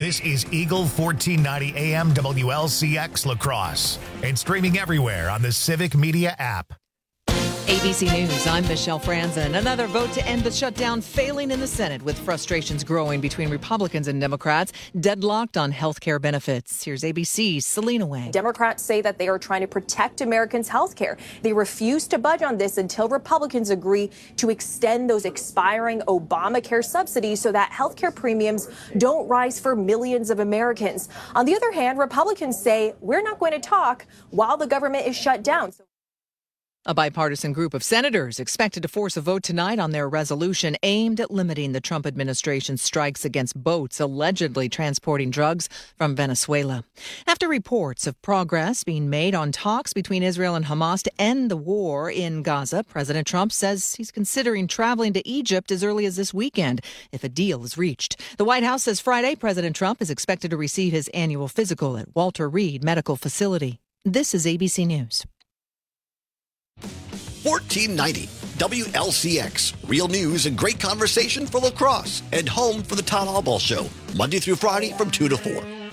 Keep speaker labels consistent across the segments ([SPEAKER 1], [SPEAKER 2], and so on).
[SPEAKER 1] This is Eagle 1490 AM WLCX La Crosse and streaming everywhere on the Civic Media app.
[SPEAKER 2] ABC News, I'm Michelle Franzen. Another vote to end the shutdown failing in the Senate, with frustrations growing between Republicans and Democrats deadlocked on health care benefits. Here's ABC's Selena Wang.
[SPEAKER 3] Democrats say that they are trying to protect Americans' health care. They refuse to budge on this until Republicans agree to extend those expiring Obamacare subsidies so that health care premiums don't rise for millions of Americans. On the other hand, Republicans say we're not going to talk while the government is shut down.
[SPEAKER 2] A bipartisan group of senators expected to force a vote tonight on their resolution aimed at limiting the Trump administration's strikes against boats allegedly transporting drugs from Venezuela. After reports of progress being made on talks between Israel and Hamas to end the war in Gaza, President Trump says he's considering traveling to Egypt as early as this weekend if a deal is reached. The White House says Friday President Trump is expected to receive his annual physical at Walter Reed Medical Facility. This is ABC News.
[SPEAKER 4] 1490 WLCX. Real news and great conversation for La Crosse and home for the Todd Albaugh Show. Monday through Friday from 2 to 4.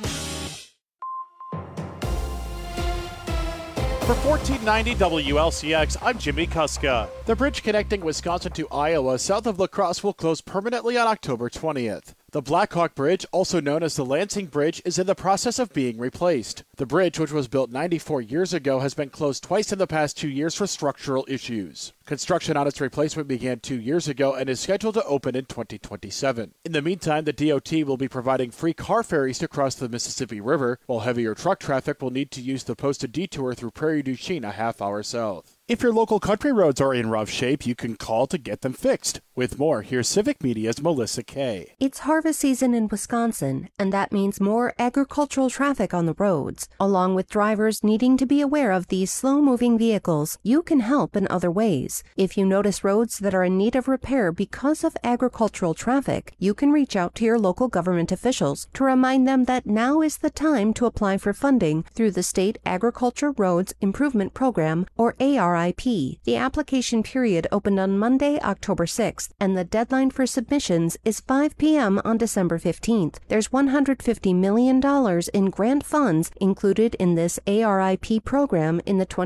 [SPEAKER 5] For 1490 WLCX, I'm Jimmy Kuska. The bridge connecting Wisconsin to Iowa south of La Crosse will close permanently on October 20th. The Blackhawk Bridge, also known as the Lansing Bridge, is in the process of being replaced. The bridge, which was built 94 years ago, has been closed twice in the past 2 years for structural issues. Construction on its replacement began 2 years ago and is scheduled to open in 2027. In the meantime, the DOT will be providing free car ferries to cross the Mississippi River, while heavier truck traffic will need to use the posted detour through Prairie du Chien a half hour south. If your local country roads are in rough shape, you can call to get them fixed. With more, here's Civic Media's Melissa Kay.
[SPEAKER 6] It's harvest season in Wisconsin, and that means more agricultural traffic on the roads. Along with drivers needing to be aware of these slow-moving vehicles, you can help in other ways. If you notice roads that are in need of repair because of agricultural traffic, you can reach out to your local government officials to remind them that now is the time to apply for funding through the State Agriculture Roads Improvement Program, or ARIP. The application period opened on Monday, October 6th, and the deadline for submissions is 5 p.m. on December 15th. There's $150 million in grant funds included in this ARIP program in the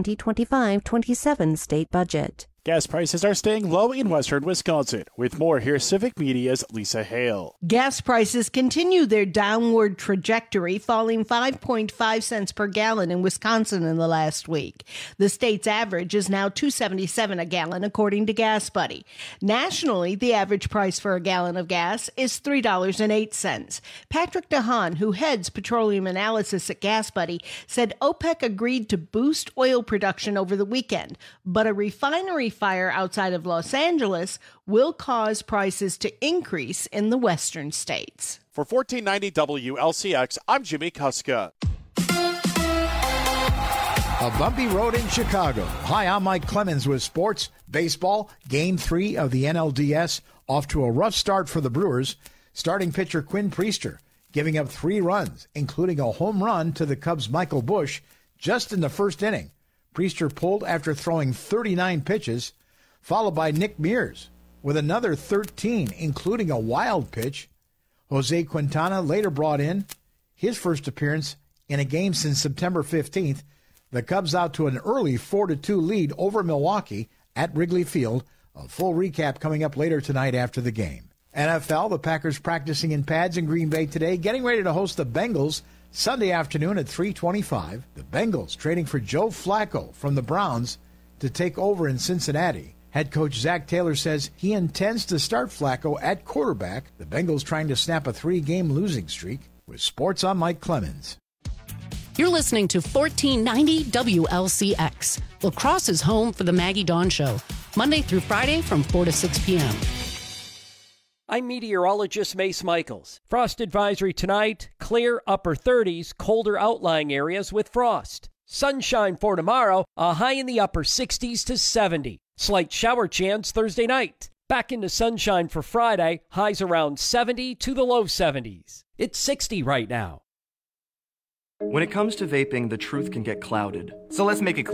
[SPEAKER 6] 2025-27 state budget.
[SPEAKER 5] Gas prices are staying low in western Wisconsin. With more, here's Civic Media's Lisa Hale.
[SPEAKER 7] Gas prices continue their downward trajectory, falling 5.5 cents per gallon in Wisconsin in the last week. The state's average is now $2.77 a gallon, according to Gas Buddy. Nationally, the average price for a gallon of gas is $3.08. Patrick DeHaan, who heads petroleum analysis at Gas Buddy, said OPEC agreed to boost oil production over the weekend, but a refinery fire outside of Los Angeles will cause prices to increase in the western states.
[SPEAKER 5] For 1490 WLCX, I'm Jimmy Kuska.
[SPEAKER 8] A bumpy road in Chicago. Hi, I'm Mike Clemens with sports. Baseball, Game 3 of the NLDS, off to a rough start for the Brewers. Starting pitcher Quinn Priester giving up 3 runs, including a home run to the Cubs' Michael Busch just in the first inning. Priester pulled after throwing 39 pitches, followed by Nick Mears with another 13, including a wild pitch. Jose Quintana later brought in his first appearance in a game since September 15th. The Cubs out to an early 4-2 lead over Milwaukee at Wrigley Field. A full recap coming up later tonight after the game. NFL, the Packers practicing in pads in Green Bay today, getting ready to host the Bengals Sunday afternoon at 3:25. The Bengals trading for Joe Flacco from the Browns to take over in Cincinnati. Head coach Zach Taylor says he intends to start Flacco at quarterback. The Bengals trying to snap a 3-game losing streak. With sports, I'm Mike Clemens.
[SPEAKER 9] You're listening to 1490 WLCX. La Crosse is home for the Maggie Dawn Show, Monday through Friday from 4 to 6 p.m.
[SPEAKER 10] I'm meteorologist Mace Michaels. Frost advisory tonight, clear upper 30s, colder outlying areas with frost. Sunshine for tomorrow, a high in the upper 60s to 70. Slight shower chance Thursday night. Back into sunshine for Friday, highs around 70 to the low 70s. It's 60 right now.
[SPEAKER 11] When it comes to vaping, the truth can get clouded. So let's make it clear.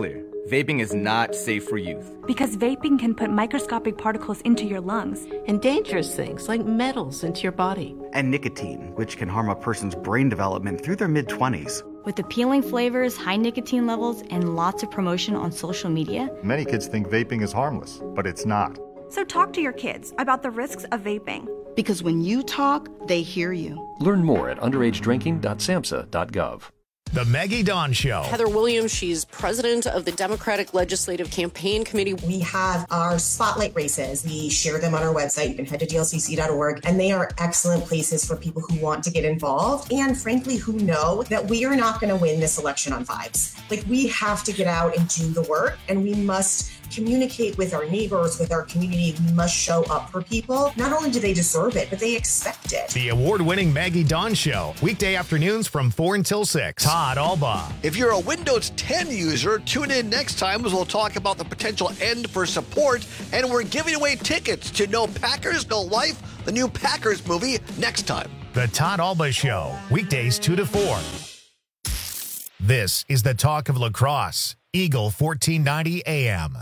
[SPEAKER 11] vaping is not safe for youth.
[SPEAKER 12] Because vaping can put microscopic particles into your lungs.
[SPEAKER 13] And dangerous things like metals into your body.
[SPEAKER 14] And nicotine, which can harm a person's brain development through their mid-20s.
[SPEAKER 15] With appealing flavors, high nicotine levels, and lots of promotion on social media,
[SPEAKER 16] many kids think vaping is harmless, but it's not.
[SPEAKER 12] So talk to your kids about the risks of vaping.
[SPEAKER 17] Because when you talk, they hear you.
[SPEAKER 18] Learn more at underagedrinking.samhsa.gov.
[SPEAKER 1] The Maggie Dawn Show.
[SPEAKER 19] Heather Williams, she's president of the Democratic Legislative Campaign Committee.
[SPEAKER 20] We have our spotlight races. We share them on our website. You can head to dlcc.org, and they are excellent places for people who want to get involved and, frankly, who know that we are not going to win this election on vibes. Like, we have to get out and do the work, and we must communicate with our neighbors, with our community. We must show up for people. Not only do they deserve it, but they expect it.
[SPEAKER 1] The award-winning Maggie Dawn Show, weekday afternoons from 4 until 6. Todd Alba.
[SPEAKER 4] If you're a Windows 10 user, tune in next time as we'll talk about the potential end for support, and we're giving away tickets to No Packers, No Life, the new Packers movie, next time.
[SPEAKER 1] The Todd Alba Show, weekdays 2 to 4. This is the talk of lacrosse. Eagle 1490 AM.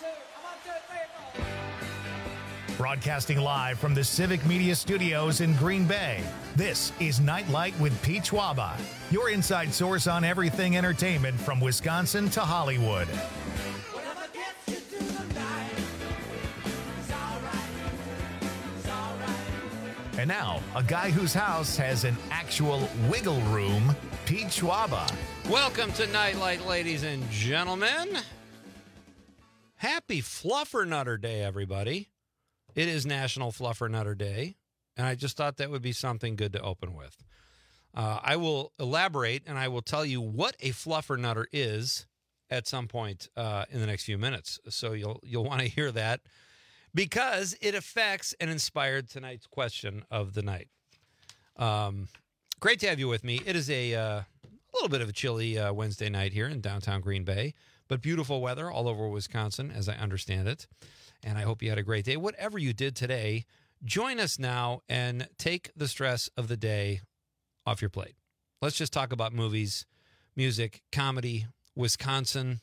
[SPEAKER 1] Broadcasting live from the Civic Media Studios in Green Bay, this is Nightlight with Pete Schwaba, your inside source on everything entertainment from Wisconsin to Hollywood. And now, a guy whose house has an actual wiggle room, Pete Schwaba.
[SPEAKER 21] Welcome to Nightlight, ladies and gentlemen. Happy Fluffernutter Day, everybody. It is National Fluffernutter Day, and I just thought that would be something good to open with. I will elaborate, and I will tell you what a fluffernutter is at some point in the next few minutes. So you'll want to hear that, because it affects and inspired tonight's question of the night. Great to have you with me. It is a little bit of a chilly Wednesday night here in downtown Green Bay, but beautiful weather all over Wisconsin, as I understand it. And I hope you had a great day. Whatever you did today, join us now and take the stress of the day off your plate. Let's just talk about movies, music, comedy, Wisconsin,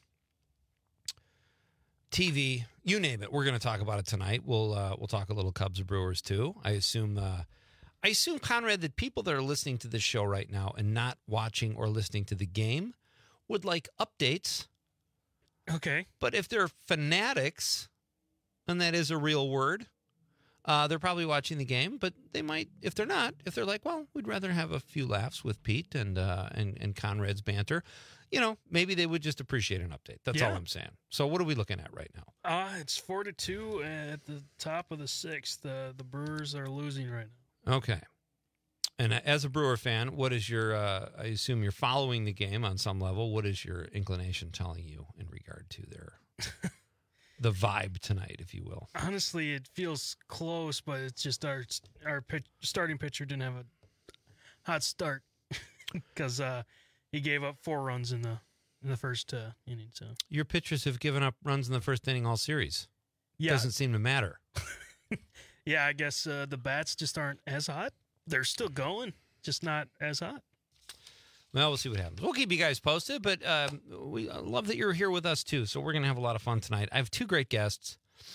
[SPEAKER 21] TV, you name it. We're going to talk about it tonight. We'll talk a little Cubs Brewers too. I assume, Conrad, that people that are listening to this show right now and not watching or listening to the game would like updates.
[SPEAKER 22] Okay.
[SPEAKER 21] But if they're fanatics, and that is a real word, they're probably watching the game, but they might, if they're not, if they're like, well, we'd rather have a few laughs with Pete and Conrad's banter, maybe they would just appreciate an update. That's all I'm saying. So what are we looking at right now?
[SPEAKER 22] It's 4-2 at the top of the sixth. The Brewers are losing right now.
[SPEAKER 21] Okay. And as a Brewer fan, what is your, I assume you're following the game on some level. What is your inclination telling you in regard to their... the vibe tonight, if you will?
[SPEAKER 22] Honestly, it feels close, but it's just our starting pitcher didn't have a hot start because he gave up 4 runs in the first inning. So
[SPEAKER 21] your pitchers have given up runs in the first inning all series.
[SPEAKER 22] Yeah,
[SPEAKER 21] doesn't seem to matter.
[SPEAKER 22] Yeah, I guess the bats just aren't as hot. They're still going, just not as hot.
[SPEAKER 21] Well, we'll see what happens. We'll keep you guys posted, but we love that you're here with us, too. So we're going to have a lot of fun tonight. I have 2 great guests,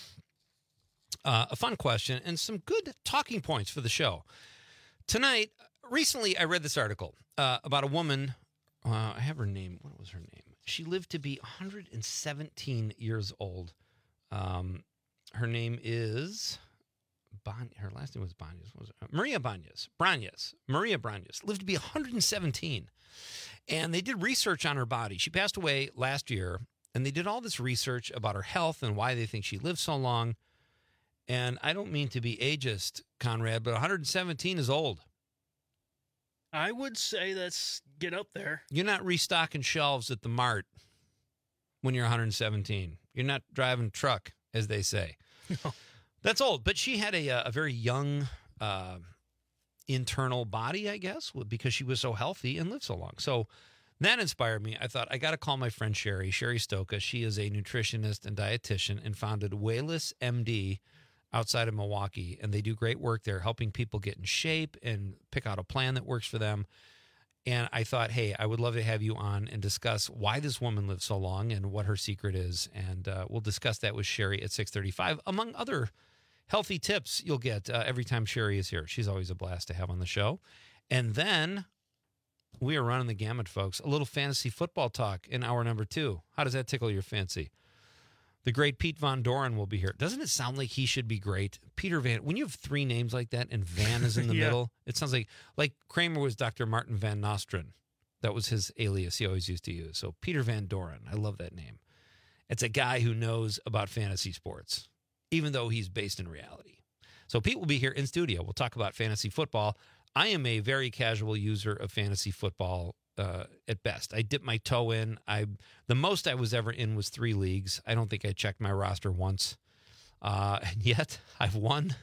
[SPEAKER 21] a fun question, and some good talking points for the show. Tonight, recently, I read this article about a woman. I have her name. What was her name? She lived to be 117 years old. Her name is... her last name was Banez. What was it? Maria Banez. Maria Banez lived to be 117. And they did research on her body. She passed away last year, and they did all this research about her health and why they think she lived so long. And I don't mean to be ageist, Conrad, but 117 is old.
[SPEAKER 22] I would say that's get up there.
[SPEAKER 21] You're not restocking shelves at the Mart when you're 117. You're not driving truck, as they say.
[SPEAKER 22] No.
[SPEAKER 21] That's old, but she had a very young internal body, I guess, because she was so healthy and lived so long. So that inspired me. I thought, I got to call my friend Sherry Stoka. She is a nutritionist and dietitian and founded Wayless MD outside of Milwaukee, and they do great work there, helping people get in shape and pick out a plan that works for them. And I thought, hey, I would love to have you on and discuss why this woman lived so long and what her secret is. And we'll discuss that with Sherry at 6:35, among other healthy tips you'll get every time Sherry is here. She's always a blast to have on the show. And then we are running the gamut, folks. A little fantasy football talk in hour number 2. How does that tickle your fancy? The great Pete Von Doren will be here. Doesn't it sound like he should be great? Peter Van, when you have 3 names like that and Van is in the middle, it sounds like Kramer was Dr. Martin Van Nostrand. That was his alias he always used to use. So Peter Van Doren, I love that name. It's a guy who knows about fantasy sports, even though he's based in reality. So Pete will be here in studio. We'll talk about fantasy football. I am a very casual user of fantasy football at best. I dip my toe in. The most I was ever in was 3 leagues. I don't think I checked my roster once. And yet I've won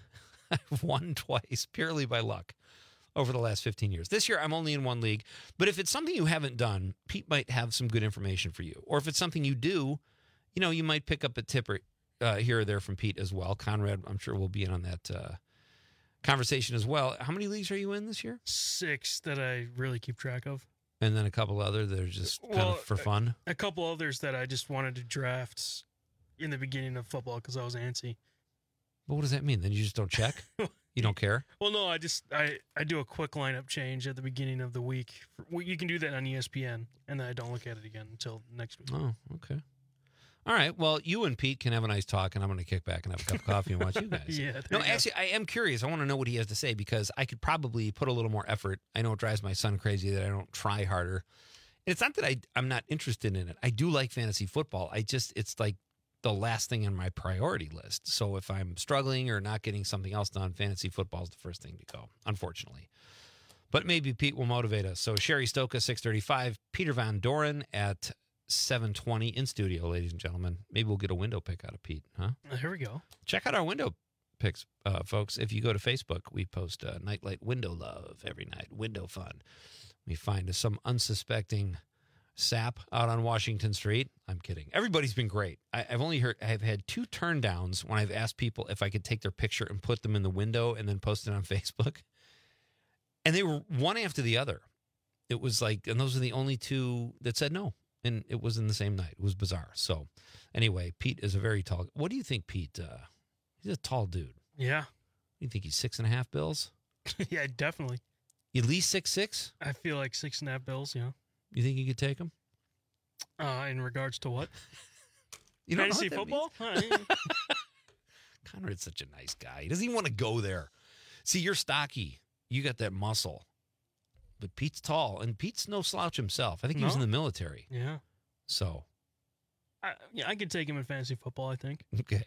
[SPEAKER 21] twice purely by luck over the last 15 years. This year I'm only in 1 league. But if it's something you haven't done, Pete might have some good information for you. Or if it's something you do, you might pick up a tip here or there from Pete as well. Conrad, I'm sure, will be in on that conversation as well. How many leagues are you in this year?
[SPEAKER 22] 6 that I really keep track of.
[SPEAKER 21] And then a couple other that are just kind of for fun?
[SPEAKER 22] A couple others that I just wanted to draft in the beginning of football because I was antsy.
[SPEAKER 21] But what does that mean? Then you just don't check? You don't care?
[SPEAKER 22] Well, no, I do a quick lineup change at the beginning of the week. You can do that on ESPN, and then I don't look at it again until next week.
[SPEAKER 21] Oh, okay. All right. Well, you and Pete can have a nice talk, and I'm going to kick back and have a cup of coffee and watch you guys. Actually, I am curious. I want to know what he has to say because I could probably put a little more effort. I know it drives my son crazy that I don't try harder. And it's not that I'm not interested in it. I do like fantasy football. It's like the last thing on my priority list. So if I'm struggling or not getting something else done, fantasy football is the first thing to go, unfortunately. But maybe Pete will motivate us. So Sherry Stoka, 6:35, Peter Van Doren at 7:20 in studio, ladies and gentlemen. Maybe we'll get a window pick out of Pete, huh?
[SPEAKER 22] Here we go.
[SPEAKER 21] Check out our window picks, folks. If you go to Facebook, we post Nightlight Window Love every night, window fun. We find some unsuspecting sap out on Washington Street. I'm kidding. Everybody's been great. I've had 2 turn downs when I've asked people if I could take their picture and put them in the window and then post it on Facebook. And they were one after the other. It was like, and those are the only 2 that said no. And it was in the same night. It was bizarre. So anyway, Pete is a very tall. What do you think, Pete? He's a tall dude.
[SPEAKER 22] Yeah.
[SPEAKER 21] You think he's 6.5 bills?
[SPEAKER 22] Yeah, definitely.
[SPEAKER 21] At least 6'6"?
[SPEAKER 22] I feel like 6.5 bills, yeah.
[SPEAKER 21] You think you could take him?
[SPEAKER 22] In regards to what?
[SPEAKER 21] You don't
[SPEAKER 22] fantasy
[SPEAKER 21] know what
[SPEAKER 22] football?
[SPEAKER 21] Conrad's such a nice guy. He doesn't even want to go there. See, you're stocky. You got that muscle. But Pete's tall, and Pete's no slouch himself. I think he was in the military.
[SPEAKER 22] Yeah.
[SPEAKER 21] So.
[SPEAKER 22] I could take him in fantasy football, I think.
[SPEAKER 21] Okay.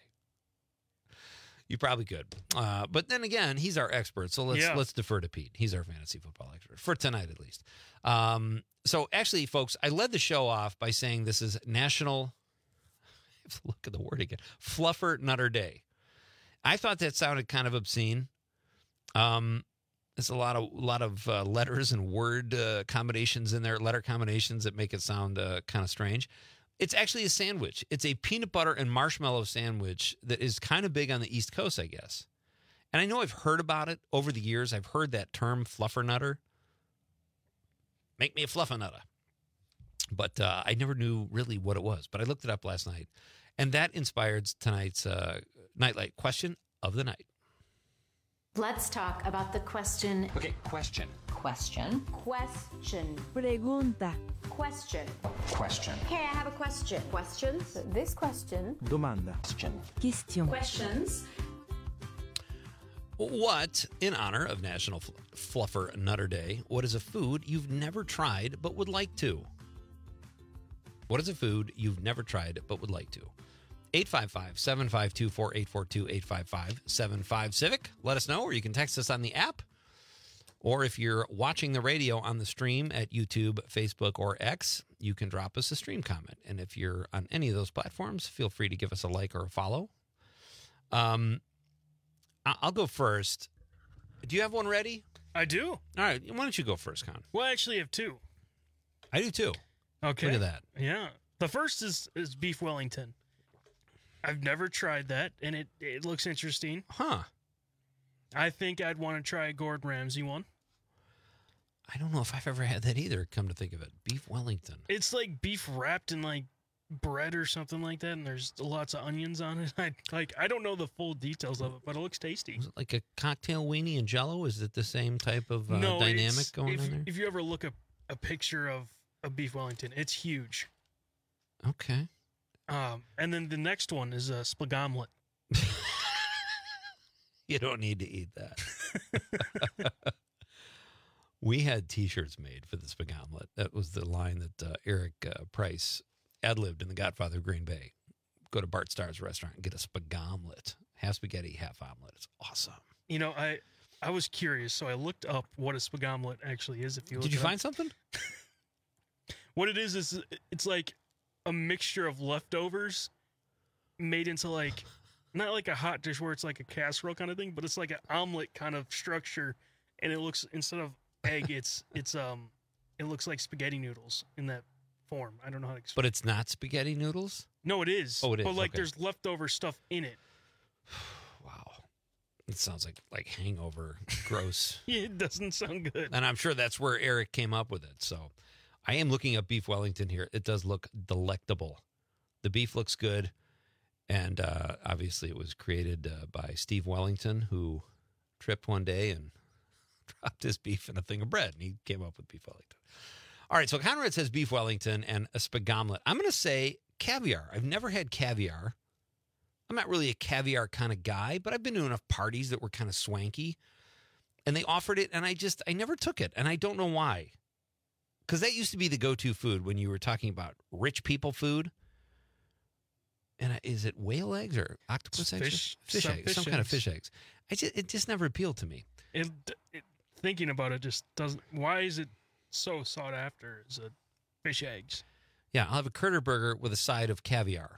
[SPEAKER 21] You probably could. But then again, he's our expert, so let's defer to Pete. He's our fantasy football expert, for tonight at least. So actually, folks, I led the show off by saying this is National, look at the word again, Fluffer Nutter Day. I thought that sounded kind of obscene. There's a lot of letters and word combinations in there, letter combinations that make it sound kind of strange. It's actually a sandwich. It's a peanut butter and marshmallow sandwich that is kind of big on the East Coast, I guess. And I know I've heard about it over the years. I've heard that term, fluffernutter. Make me a fluffernutter. But I never knew really what it was. But I looked it up last night. And that inspired tonight's Nightlight question of the night.
[SPEAKER 2] Let's talk about the question.
[SPEAKER 3] Okay, question.
[SPEAKER 2] Question. Question. Pregunta. Question.
[SPEAKER 3] Question.
[SPEAKER 2] Hey, I have a question. Questions? This question.
[SPEAKER 3] Domanda. Question.
[SPEAKER 2] Questions.
[SPEAKER 21] What, in honor of National Fluffer Nutter Day, what is a food you've never tried but would like to? What is a food you've never tried but would like to? 855-752-4842, 855-75-CIVIC. Let us know, or you can text us on the app. Or if you're watching the radio on the stream at YouTube, Facebook, or X, you can drop us a stream comment. And if you're on any of those platforms, feel free to give us a like or a follow. I'll go first. Do you have one ready?
[SPEAKER 22] I do.
[SPEAKER 21] All right. Why don't you go first, Con?
[SPEAKER 22] Well, I actually have 2.
[SPEAKER 21] I do too.
[SPEAKER 22] Okay.
[SPEAKER 21] Look at that.
[SPEAKER 22] Yeah. The first is beef Wellington. I've never tried that, and it looks interesting.
[SPEAKER 21] Huh.
[SPEAKER 22] I think I'd want to try a Gordon Ramsay one.
[SPEAKER 21] I don't know if I've ever had that either, come to think of it. Beef Wellington.
[SPEAKER 22] It's like beef wrapped in like bread or something like that, and there's lots of onions on it. I don't know the full details of it, but it looks tasty.
[SPEAKER 21] Was it like a cocktail weenie and Jell-O? Is it the same type of
[SPEAKER 22] no,
[SPEAKER 21] dynamic going on there?
[SPEAKER 22] If you ever look at a picture of a beef Wellington, it's huge.
[SPEAKER 21] Okay.
[SPEAKER 22] And then the next one is a spagomelet.
[SPEAKER 21] You don't need to eat that. We had T-shirts made for the spagomelet. That was the line that Eric Price ad-libbed in The Godfather of Green Bay. Go to Bart Starr's restaurant and get a spagomelet. Half spaghetti, half omelet. It's awesome.
[SPEAKER 22] You know, I was curious, so I looked up what a spagomelet actually is.
[SPEAKER 21] Did you find something?
[SPEAKER 22] What it is it's like a mixture of leftovers made into like, not like a hot dish where it's like a casserole kind of thing, but it's like an omelet kind of structure, and it looks, instead of egg, it looks like spaghetti noodles in that form. I don't know how to explain.
[SPEAKER 21] But it's not spaghetti noodles?
[SPEAKER 22] No, it is.
[SPEAKER 21] Oh, it is.
[SPEAKER 22] But like
[SPEAKER 21] okay.
[SPEAKER 22] There's leftover stuff in it.
[SPEAKER 21] Wow. It sounds like hangover, gross.
[SPEAKER 22] Yeah, it doesn't sound good.
[SPEAKER 21] And I'm sure that's where Eric came up with it. So I am looking up beef Wellington here. It does look delectable. The beef looks good. And obviously it was created by Steve Wellington, who tripped one day and dropped his beef in a thing of bread, and he came up with beef Wellington. All right, so Conrad says beef Wellington and a spagomelet. I'm going to say caviar. I've never had caviar. I'm not really a caviar kind of guy, but I've been to enough parties that were kind of swanky, and they offered it, and I never took it, and I don't know why. Because that used to be the go-to food when you were talking about rich people food. And is it whale eggs or octopus eggs? Fish eggs. Some kind of fish eggs. It just never appealed to me.
[SPEAKER 22] Thinking about it just doesn't. Why is it so sought after as a fish eggs?
[SPEAKER 21] Yeah, I'll have a Critter burger with a side of caviar.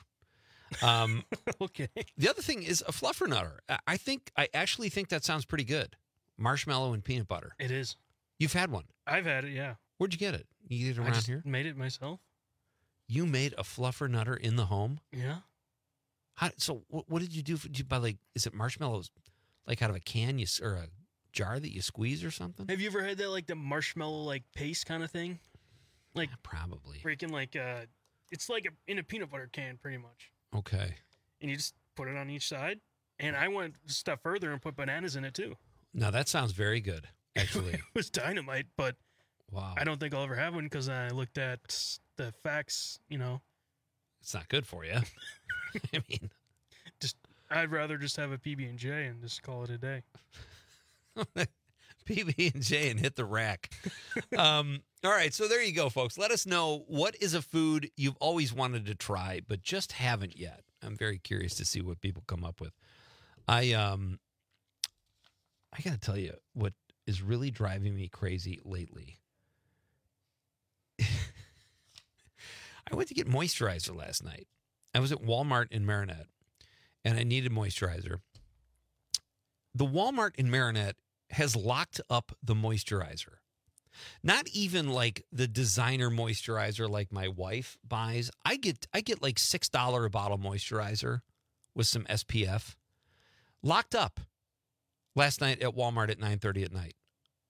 [SPEAKER 22] Okay.
[SPEAKER 21] The other thing is a fluffernutter. I actually think that sounds pretty good. Marshmallow and peanut butter.
[SPEAKER 22] It is.
[SPEAKER 21] You've had one?
[SPEAKER 22] I've had it, yeah.
[SPEAKER 21] Where'd you get it? You get it around here?
[SPEAKER 22] Made it myself.
[SPEAKER 21] You made a fluffernutter in the home?
[SPEAKER 22] Yeah.
[SPEAKER 21] So what did you do? Did you buy, like, is it marshmallows like out of a can or a jar that you squeeze or something?
[SPEAKER 22] Have you ever had that, like the marshmallow like paste kind of thing? Like
[SPEAKER 21] probably.
[SPEAKER 22] Freaking like it's like in a peanut butter can pretty much.
[SPEAKER 21] Okay.
[SPEAKER 22] And you just put it on each side. And I went a step further and put bananas in it too.
[SPEAKER 21] Now that sounds very good, actually.
[SPEAKER 22] It was dynamite, but
[SPEAKER 21] wow.
[SPEAKER 22] I don't think I'll ever have one because I looked at the facts, you know.
[SPEAKER 21] It's not good for you. I mean,
[SPEAKER 22] I'd rather just have a PB&J and just call it a day.
[SPEAKER 21] PB&J and hit the rack. All right, so there you go, folks. Let us know, what is a food you've always wanted to try but just haven't yet. I'm very curious to see what people come up with. I got to tell you what is really driving me crazy lately. I went to get moisturizer last night. I was at Walmart in Marinette, and I needed moisturizer. The Walmart in Marinette has locked up the moisturizer. Not even like the designer moisturizer like my wife buys. I get like $6 a bottle moisturizer with some SPF. Locked up last night at Walmart at 9:30 at night.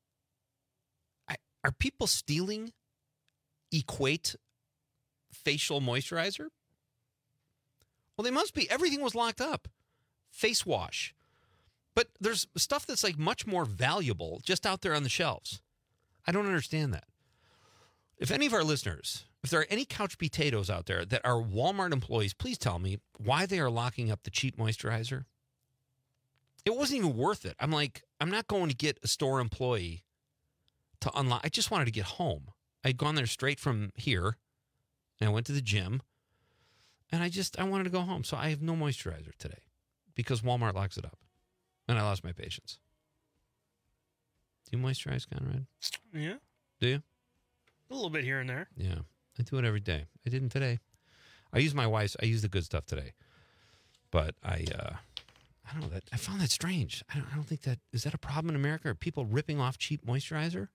[SPEAKER 21] Are people stealing Equate facial moisturizer? Well, they must be. Everything was locked up. Face wash. But there's stuff that's like much more valuable just out there on the shelves. I don't understand that. If any of our listeners, if there are any couch potatoes out there that are Walmart employees, please tell me why they are locking up the cheap moisturizer. It wasn't even worth it. I'm like, I'm not going to get a store employee to unlock. I just wanted to get home. I'd gone there straight from here, and I went to the gym, and I wanted to go home. So I have no moisturizer today because Walmart locks it up, and I lost my patience. Do you moisturize, Conrad?
[SPEAKER 22] Yeah.
[SPEAKER 21] Do you?
[SPEAKER 22] A little bit here and there.
[SPEAKER 21] Yeah. I do it every day. I didn't today. I use the good stuff today. But I don't know. I found that strange. I don't think that, is that a problem in America? Are people ripping off cheap moisturizer?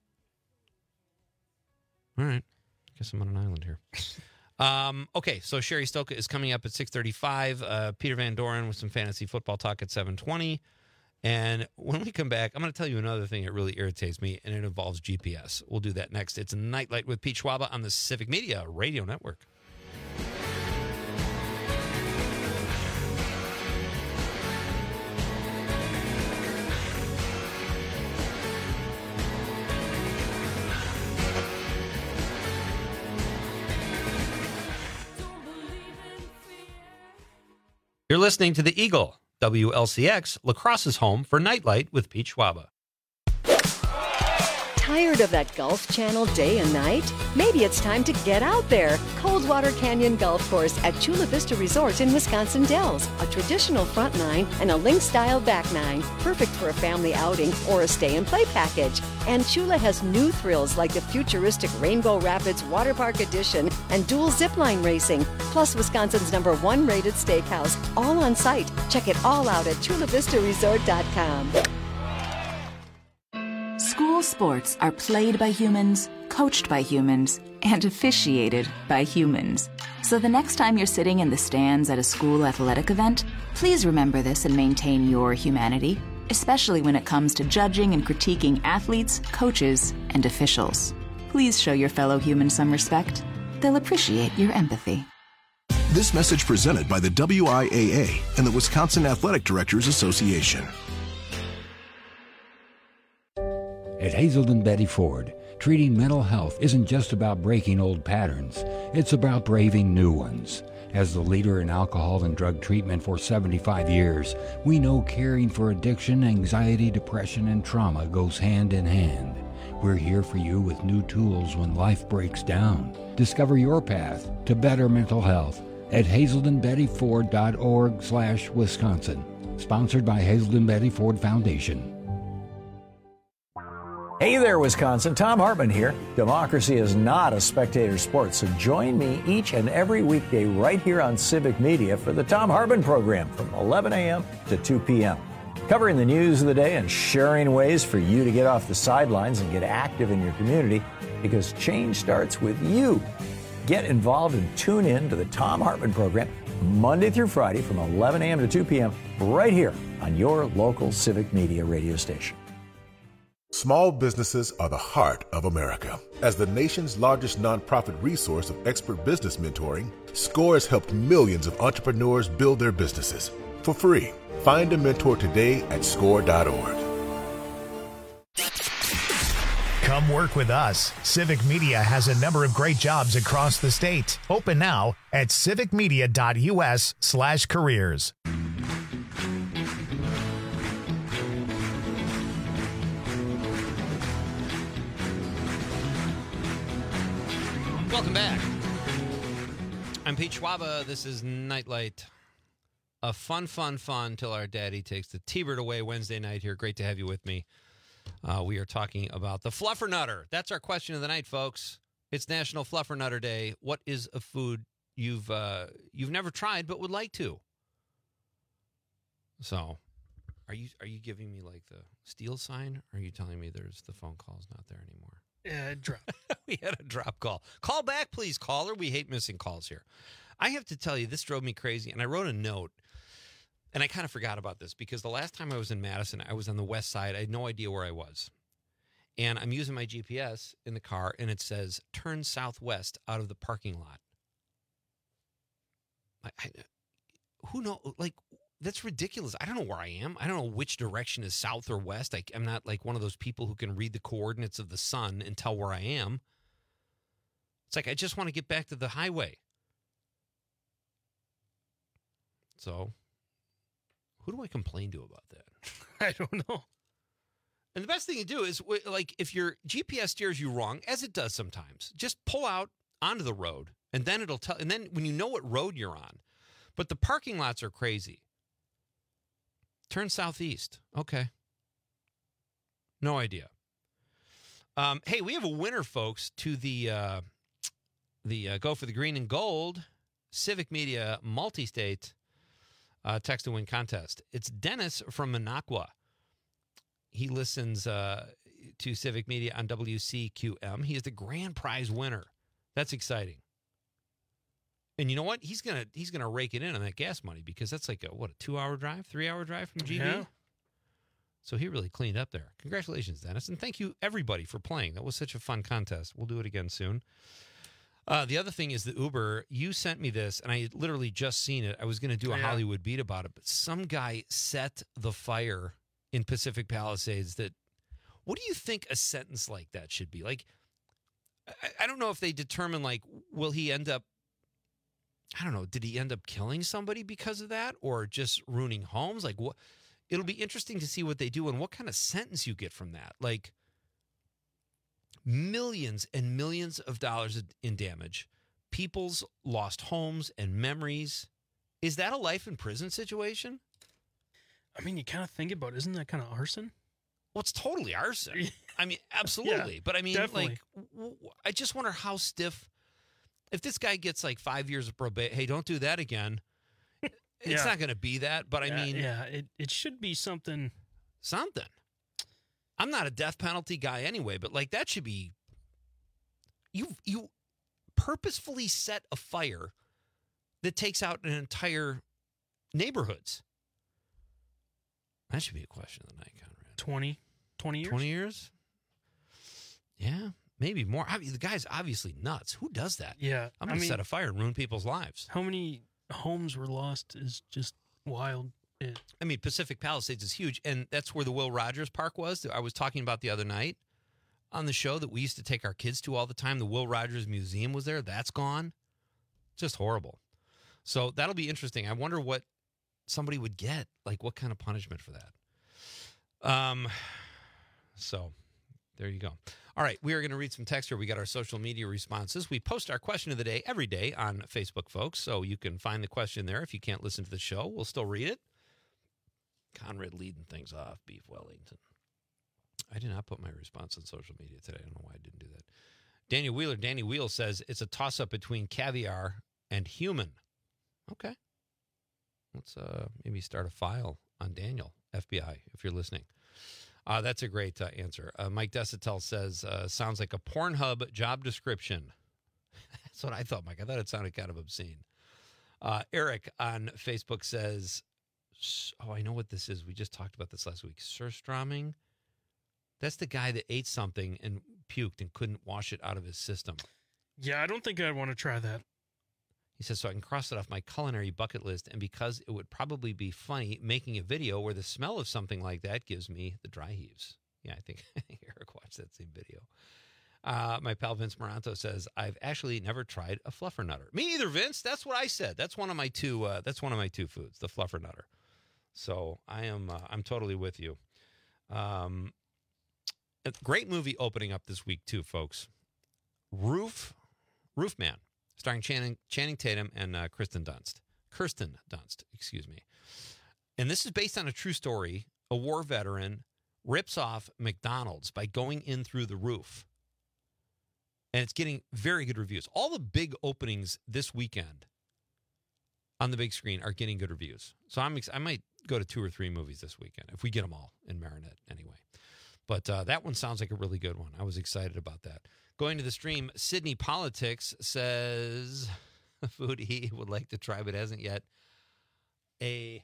[SPEAKER 21] All right. Guess I'm on an island here. Okay, so Sherry Stoka is coming up at 6:35. Peter Van Doren with some fantasy football talk at 7:20. And when we come back, I'm going to tell you another thing that really irritates me, and it involves GPS. We'll do that next. It's Nightlight with Pete Schwaba on the Civic Media Radio Network. You're listening to The Eagle, WLCX, La Crosse's home for Nightlight with Pete Schwaba.
[SPEAKER 6] Tired of that Golf Channel day and night? Maybe it's time to get out there. Coldwater Canyon Golf Course at Chula Vista Resort in Wisconsin Dells. A traditional front nine and a link-style back nine. Perfect for a family outing or a stay-and-play package. And Chula has new thrills like the futuristic Rainbow Rapids Water Park Edition and dual zipline racing. Plus Wisconsin's #1 rated steakhouse. All on site. Check it all out at chulavistaresort.com.
[SPEAKER 7] School sports are played by humans, coached by humans, and officiated by humans. So the next time you're sitting in the stands at a school athletic event, please remember this and maintain your humanity, especially when it comes to judging and critiquing athletes, coaches, and officials. Please show your fellow humans some respect. They'll appreciate your empathy.
[SPEAKER 23] This message presented by the WIAA and the Wisconsin Athletic Directors Association.
[SPEAKER 24] At Hazelden Betty Ford, treating mental health isn't just about breaking old patterns, it's about braving new ones. As the leader in alcohol and drug treatment for 75 years, we know caring for addiction, anxiety, depression, and trauma goes hand in hand. We're here for you with new tools when life breaks down. Discover your path to better mental health at hazeldenbettyford.org/Wisconsin. Sponsored by Hazelden Betty Ford Foundation.
[SPEAKER 25] Hey there, Wisconsin. Tom Hartman here. Democracy is not a spectator sport, so join me each and every weekday right here on Civic Media for the Tom Hartman program from 11 a.m. to 2 p.m. Covering the news of the day and sharing ways for you to get off the sidelines and get active in your community, because change starts with you. Get involved and tune in to the Tom Hartman program Monday through Friday from 11 a.m. to 2 p.m. right here on your local Civic Media radio station.
[SPEAKER 26] Small businesses are the heart of America. As the nation's largest nonprofit resource of expert business mentoring, SCORE has helped millions of entrepreneurs build their businesses for free. Find a mentor today at score.org.
[SPEAKER 1] Come work with us. Civic Media has a number of great jobs across the state. Open now at civicmedia.us/careers.
[SPEAKER 21] Welcome back. I'm Pete Schwaba. This is Nightlight. A fun till our daddy takes the T-Bird away Wednesday night here. Great to have you with me. We are talking about the Fluffernutter. That's our question of the night, folks. It's National Fluffernutter Day. What is a food you've never tried but would like to? So, are you giving me like the steal sign? Or are you telling me there's the phone call's not there anymore?
[SPEAKER 22] Yeah, drop.
[SPEAKER 21] We had a drop call. Call back, please, caller. We hate missing calls here. I have to tell you, this drove me crazy, and I wrote a note, and I kind of forgot about this because the last time I was in Madison, I was on the west side. I had no idea where I was. And I'm using my GPS in the car, and it says, turn southwest out of the parking lot. Who knows? Like, that's ridiculous. I don't know where I am. I don't know which direction is south or west. I'm not like one of those people who can read the coordinates of the sun and tell where I am. It's like I just want to get back to the highway. So, who do I complain to about that?
[SPEAKER 22] I don't know.
[SPEAKER 21] And the best thing to do is, like, if your GPS steers you wrong, as it does sometimes, just pull out onto the road, and then it'll tell. And then when you know what road you're on, but the parking lots are crazy. Turn southeast. Okay. No idea. Hey, we have a winner, folks, to the Go for the Green and Gold Civic Media Multi-State Text to Win contest. It's Dennis from Minocqua. He listens to Civic Media on WCQM. He is the grand prize winner. That's exciting. And you know what? He's gonna rake it in on that gas money because that's like a 2-hour drive, 3-hour drive from GB.
[SPEAKER 22] Yeah.
[SPEAKER 21] So he really cleaned up there. Congratulations, Dennis. And thank you, everybody, for playing. That was such a fun contest. We'll do it again soon. The other thing is the Uber. You sent me this, and I had literally just seen it. I was going to do a Hollywood beat about it, but some guy set the fire in Pacific Palisades. What do you think a sentence like that should be? Like, I don't know if they determine, like, will he end up, I don't know, did he end up killing somebody because of that or just ruining homes? Like, what? It'll be interesting to see what they do and what kind of sentence you get from that. Like, millions and millions of dollars in damage, people's lost homes and memories. Is that a life in prison situation?
[SPEAKER 22] I mean, you kind of think about it. Isn't that kind of arson?
[SPEAKER 21] Well, it's totally arson. I mean, absolutely.
[SPEAKER 22] Yeah,
[SPEAKER 21] but I mean,
[SPEAKER 22] definitely.
[SPEAKER 21] like, I just wonder how stiff, if this guy gets like 5 years of probation, hey, don't do that again. It's not going to be that, but I mean.
[SPEAKER 22] Yeah, it should be something.
[SPEAKER 21] Something. I'm not a death penalty guy anyway, but like that should be, you purposefully set a fire that takes out an entire neighborhoods. That should be a question of the night, Conrad.
[SPEAKER 22] 20 years?
[SPEAKER 21] 20 years? Yeah, maybe more. The guy's obviously nuts. Who does that?
[SPEAKER 22] Yeah.
[SPEAKER 21] I'm going to set a fire and ruin people's lives.
[SPEAKER 22] How many homes were lost is just wild.
[SPEAKER 21] I mean, Pacific Palisades is huge, and that's where the Will Rogers Park was that I was talking about the other night on the show that we used to take our kids to all the time. The Will Rogers Museum was there. That's gone. Just horrible. So that'll be interesting. I wonder what somebody would get, like what kind of punishment for that. So there you go. All right, we are going to read some text here. We got our social media responses. We post our question of the day every day on Facebook, folks, so you can find the question there. If you can't listen to the show, we'll still read it. Conrad leading things off, Beef Wellington. I did not put my response on social media today. I don't know why I didn't do that. Daniel Wheeler, Danny Wheel says it's a toss-up between caviar and human. Okay. Let's maybe start a file on Daniel, FBI, if you're listening. That's a great answer. Mike Desitel says, sounds like a Pornhub job description. That's what I thought, Mike. I thought it sounded kind of obscene. Eric on Facebook says, I know what this is. We just talked about this last week. Surströmming. That's the guy that ate something and puked and couldn't wash it out of his system.
[SPEAKER 22] Yeah, I don't think I'd want to try that.
[SPEAKER 21] He says, so I can cross it off my culinary bucket list, and because it would probably be funny making a video where the smell of something like that gives me the dry heaves. Yeah, I think Eric watched that same video. My pal Vince Moranto says, I've actually never tried a fluffernutter. Me either, Vince. That's what I said. That's one of my two. That's one of my two foods, the fluffernutter. So I'm totally with you. A great movie opening up this week too, folks. Roofman, starring Channing Tatum and Kirsten Dunst, excuse me. And this is based on a true story. A war veteran rips off McDonald's by going in through the roof. And it's getting very good reviews. All the big openings this weekend on the big screen are getting good reviews. So I might go to 2 or 3 movies this weekend, if we get them all in Marinette anyway. But that one sounds like a really good one. I was excited about that. Going to the stream, Sydney Politics says, food he would like to try but hasn't yet, a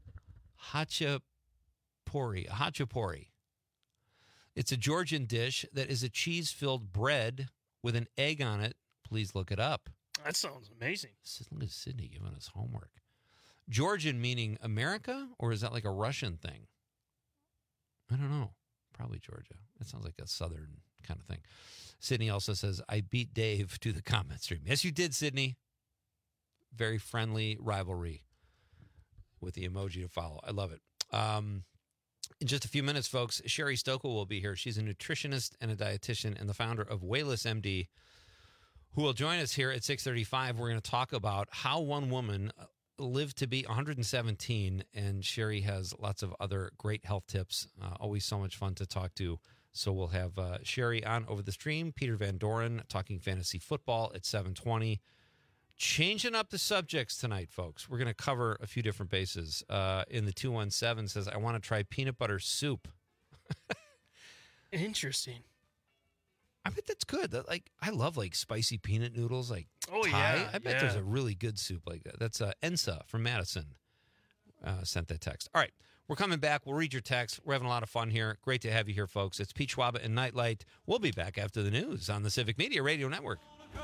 [SPEAKER 21] hachapuri. It's a Georgian dish that is a cheese-filled bread with an egg on it. Please look it up.
[SPEAKER 22] That sounds amazing.
[SPEAKER 21] Look at Sydney giving us homework. Georgian meaning America, or is that like a Russian thing? I don't know. Probably Georgia. It sounds like a southern kind of thing. Sydney also says, I beat Dave to the comment stream. Yes, you did, Sydney. Very friendly rivalry with the emoji to follow. I love it. In just a few minutes, folks, Sherry Stokel will be here. She's a nutritionist and a dietitian and the founder of Wayless MD, who will join us here at 6:35. We're going to talk about how one woman lived to be 117, and Sherry has lots of other great health tips. Always so much fun to talk to. So we'll have Sherry on over the stream. Peter Van Doren talking fantasy football at 7:20. Changing up the subjects tonight, folks. We're going to cover a few different bases. In the 217 says, I want to try peanut butter soup.
[SPEAKER 22] Interesting.
[SPEAKER 21] I bet that's good. I love spicy peanut noodles, Thai.
[SPEAKER 22] Yeah.
[SPEAKER 21] I bet there's a really good soup like that. That's Ensa from Madison sent that text. All right. We're coming back. We'll read your text. We're having a lot of fun here. Great to have you here, folks. It's Pete Schwaba and Nightlight. We'll be back after the news on the Civic Media Radio Network.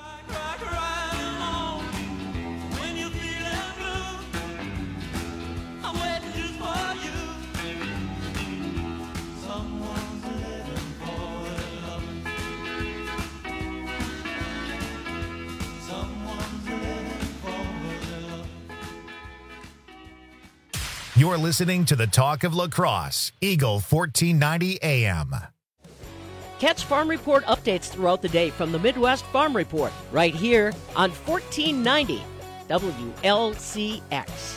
[SPEAKER 1] You're listening to the Talk of Lacrosse, Eagle 1490 AM.
[SPEAKER 5] Catch Farm Report updates throughout the day from the Midwest Farm Report, right here on 1490 WLCX.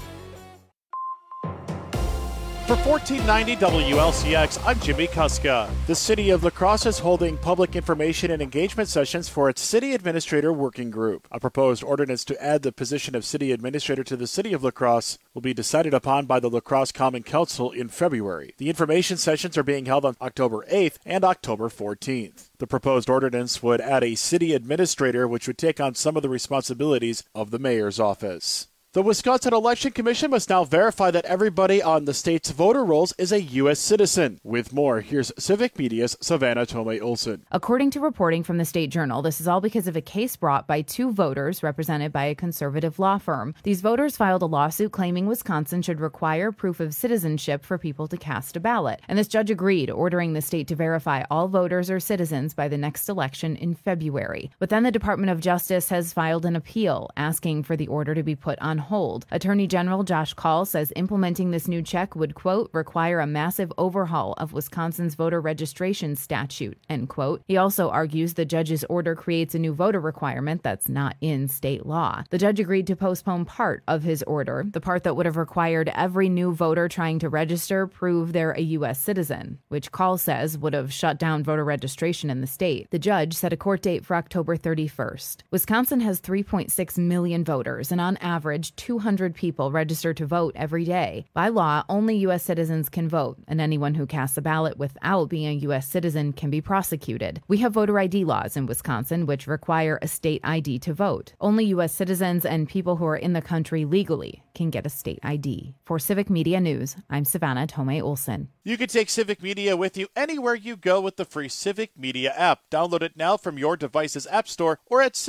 [SPEAKER 8] For 1490 WLCX, I'm Jimmy Kuska. The City of La Crosse is holding public information and engagement sessions for its City Administrator Working Group. A proposed ordinance to add the position of City Administrator to the City of La Crosse will be decided upon by the La Crosse Common Council in February. The information sessions are being held on October 8th and October 14th. The proposed ordinance would add a City Administrator, which would take on some of the responsibilities of the Mayor's office. The Wisconsin Election Commission must now verify that everybody on the state's voter rolls is a U.S. citizen. With more, here's Civic Media's Savannah Tomei-Olson.
[SPEAKER 9] According to reporting from the State Journal, this is all because of a case brought by two voters represented by a conservative law firm. These voters filed a lawsuit claiming Wisconsin should require proof of citizenship for people to cast a ballot. And this judge agreed, ordering the state to verify all voters are citizens by the next election in February. But then the Department of Justice has filed an appeal, asking for the order to be put on hold. Attorney General Josh Kaul says implementing this new check would, quote, require a massive overhaul of Wisconsin's voter registration statute, end quote. He also argues the judge's order creates a new voter requirement that's not in state law. The judge agreed to postpone part of his order, the part that would have required every new voter trying to register prove they're a U.S. citizen, which Kaul says would have shut down voter registration in the state. The judge set a court date for October 31st. Wisconsin has 3.6 million voters, and on average, 200 people register to vote every day. By law, only U.S. citizens can vote, and anyone who casts a ballot without being a U.S. citizen can be prosecuted. We have voter ID laws in Wisconsin, which require a state ID to vote. Only U.S. citizens and people who are in the country legally can get a state ID. For Civic Media News, I'm Savannah Tomei-Olson.
[SPEAKER 8] You can take Civic Media with you anywhere you go with the free Civic Media app. Download it now from your device's app store or at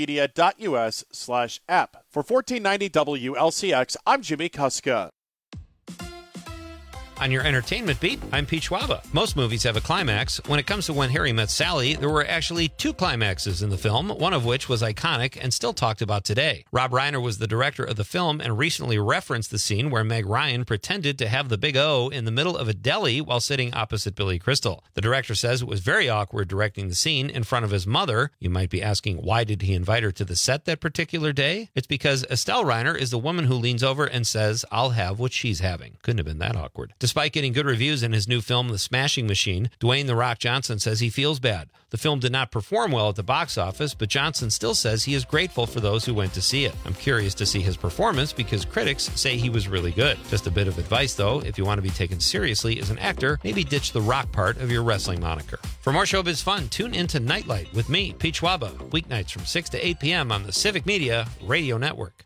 [SPEAKER 8] civicmedia.us/app. For 1490 WLCX, I'm Jimmy Kuska.
[SPEAKER 21] On your entertainment beat, I'm Pete Schwaba. Most movies have a climax. When it comes to When Harry Met Sally, there were actually two climaxes in the film, one of which was iconic and still talked about today. Rob Reiner was the director of the film and recently referenced the scene where Meg Ryan pretended to have the big O in the middle of a deli while sitting opposite Billy Crystal. The director says it was very awkward directing the scene in front of his mother. You might be asking, why did he invite her to the set that particular day? It's because Estelle Reiner is the woman who leans over and says, I'll have what she's having. Couldn't have been that awkward. Despite getting good reviews in his new film, The Smashing Machine, Dwayne "The Rock" Johnson says he feels bad. The film did not perform well at the box office, but Johnson still says he is grateful for those who went to see it. I'm curious to see his performance because critics say he was really good. Just a bit of advice, though, if you want to be taken seriously as an actor, maybe ditch the rock part of your wrestling moniker. For more showbiz fun, tune into Nightlight with me, Pete Schwaba, weeknights from 6 to 8 p.m. on the Civic Media Radio Network.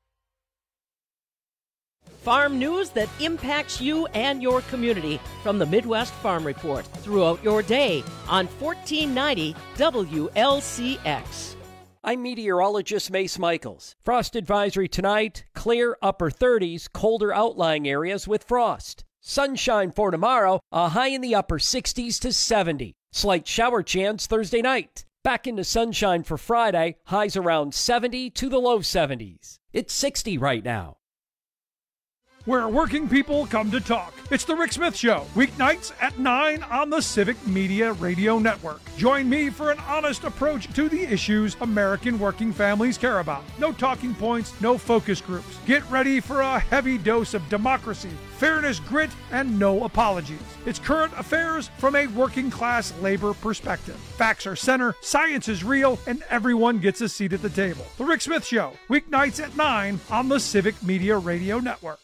[SPEAKER 5] Farm news that impacts you and your community from the Midwest Farm Report throughout your day on 1490 WLCX.
[SPEAKER 10] I'm meteorologist Mace Michaels. Frost advisory tonight, clear upper 30s, colder outlying areas with frost. Sunshine for tomorrow, a high in the upper 60s to 70. Slight shower chance Thursday night. Back into sunshine for Friday, highs around 70 to the low 70s. It's 60 right now.
[SPEAKER 11] Where working people come to talk. It's The Rick Smith Show, weeknights at 9 on the Civic Media Radio Network. Join me for an honest approach to the issues American working families care about. No talking points, no focus groups. Get ready for a heavy dose of democracy, fairness, grit, and no apologies. It's current affairs from a working class labor perspective. Facts are center, science is real, and everyone gets a seat at the table. The Rick Smith Show, weeknights at 9 on the Civic Media Radio Network.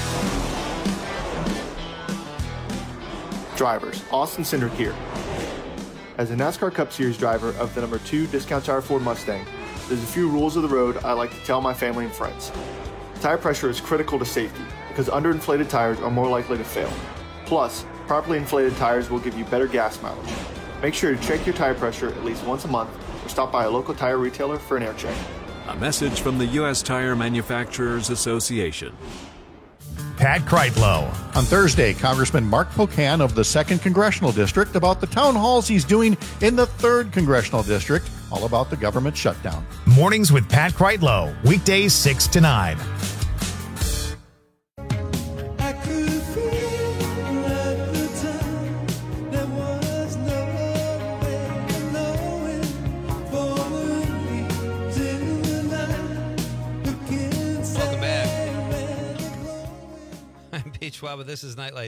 [SPEAKER 13] Drivers, Austin Cindric here. As a NASCAR Cup Series driver of the number 2 Discount Tire Ford Mustang, there's a few rules of the road I like to tell my family and friends. Tire pressure is critical to safety. because underinflated tires are more likely to fail. Plus, properly inflated tires will give you better gas mileage. Make sure to check your tire pressure at least once a month or stop by a local tire retailer for an air check.
[SPEAKER 12] A message from the U.S. Tire Manufacturers Association.
[SPEAKER 1] Pat Kreitlow.
[SPEAKER 14] On Thursday, Congressman Mark Pocan of the 2nd Congressional District about the town halls he's doing in the 3rd Congressional District, all about the government shutdown.
[SPEAKER 1] Mornings with Pat Kreitlow, weekdays 6 to 9.
[SPEAKER 21] Schwab, this is Nightlight.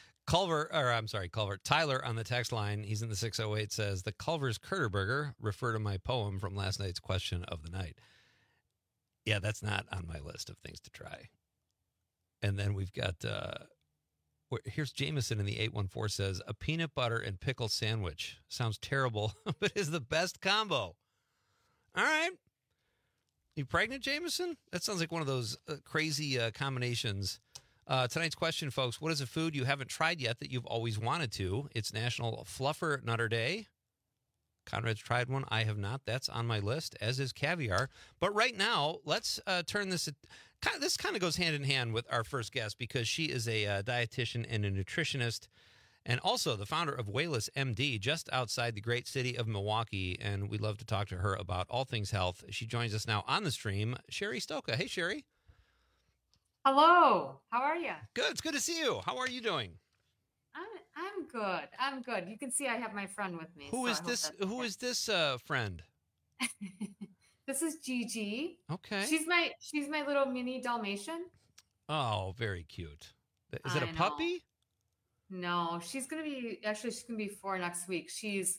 [SPEAKER 21] Tyler on the text line, he's in the 608, says, the Culver's Curter Burger, refer to my poem from last night's question of the night. Yeah, that's not on my list of things to try. And then we've got, here's Jameson in the 814 says, a peanut butter and pickle sandwich. Sounds terrible, but is the best combo. All right. You pregnant, Jameson? That sounds like one of those crazy combinations. Tonight's question, folks, what is a food you haven't tried yet that you've always wanted to? It's National Fluffer Nutter Day. Conrad's tried one. I have not. That's on my list, as is caviar. But right now, let's turn this. This kind of goes hand in hand with our first guest because she is a dietitian and a nutritionist and also the founder of Wayless MD just outside the great city of Milwaukee. And we'd love to talk to her about all things health. She joins us now on the stream, Sherry Stoka. Hey, Sherry.
[SPEAKER 15] Hello. How are you?
[SPEAKER 21] Good. It's good to see you. How are you doing?
[SPEAKER 15] I'm good. I'm good. You can see I have my friend with me.
[SPEAKER 21] Who is this friend?
[SPEAKER 15] This is Gigi.
[SPEAKER 21] Okay.
[SPEAKER 15] She's my little mini Dalmatian.
[SPEAKER 21] Oh, very cute. Is it a puppy?
[SPEAKER 15] No, she's gonna be 4 next week. She's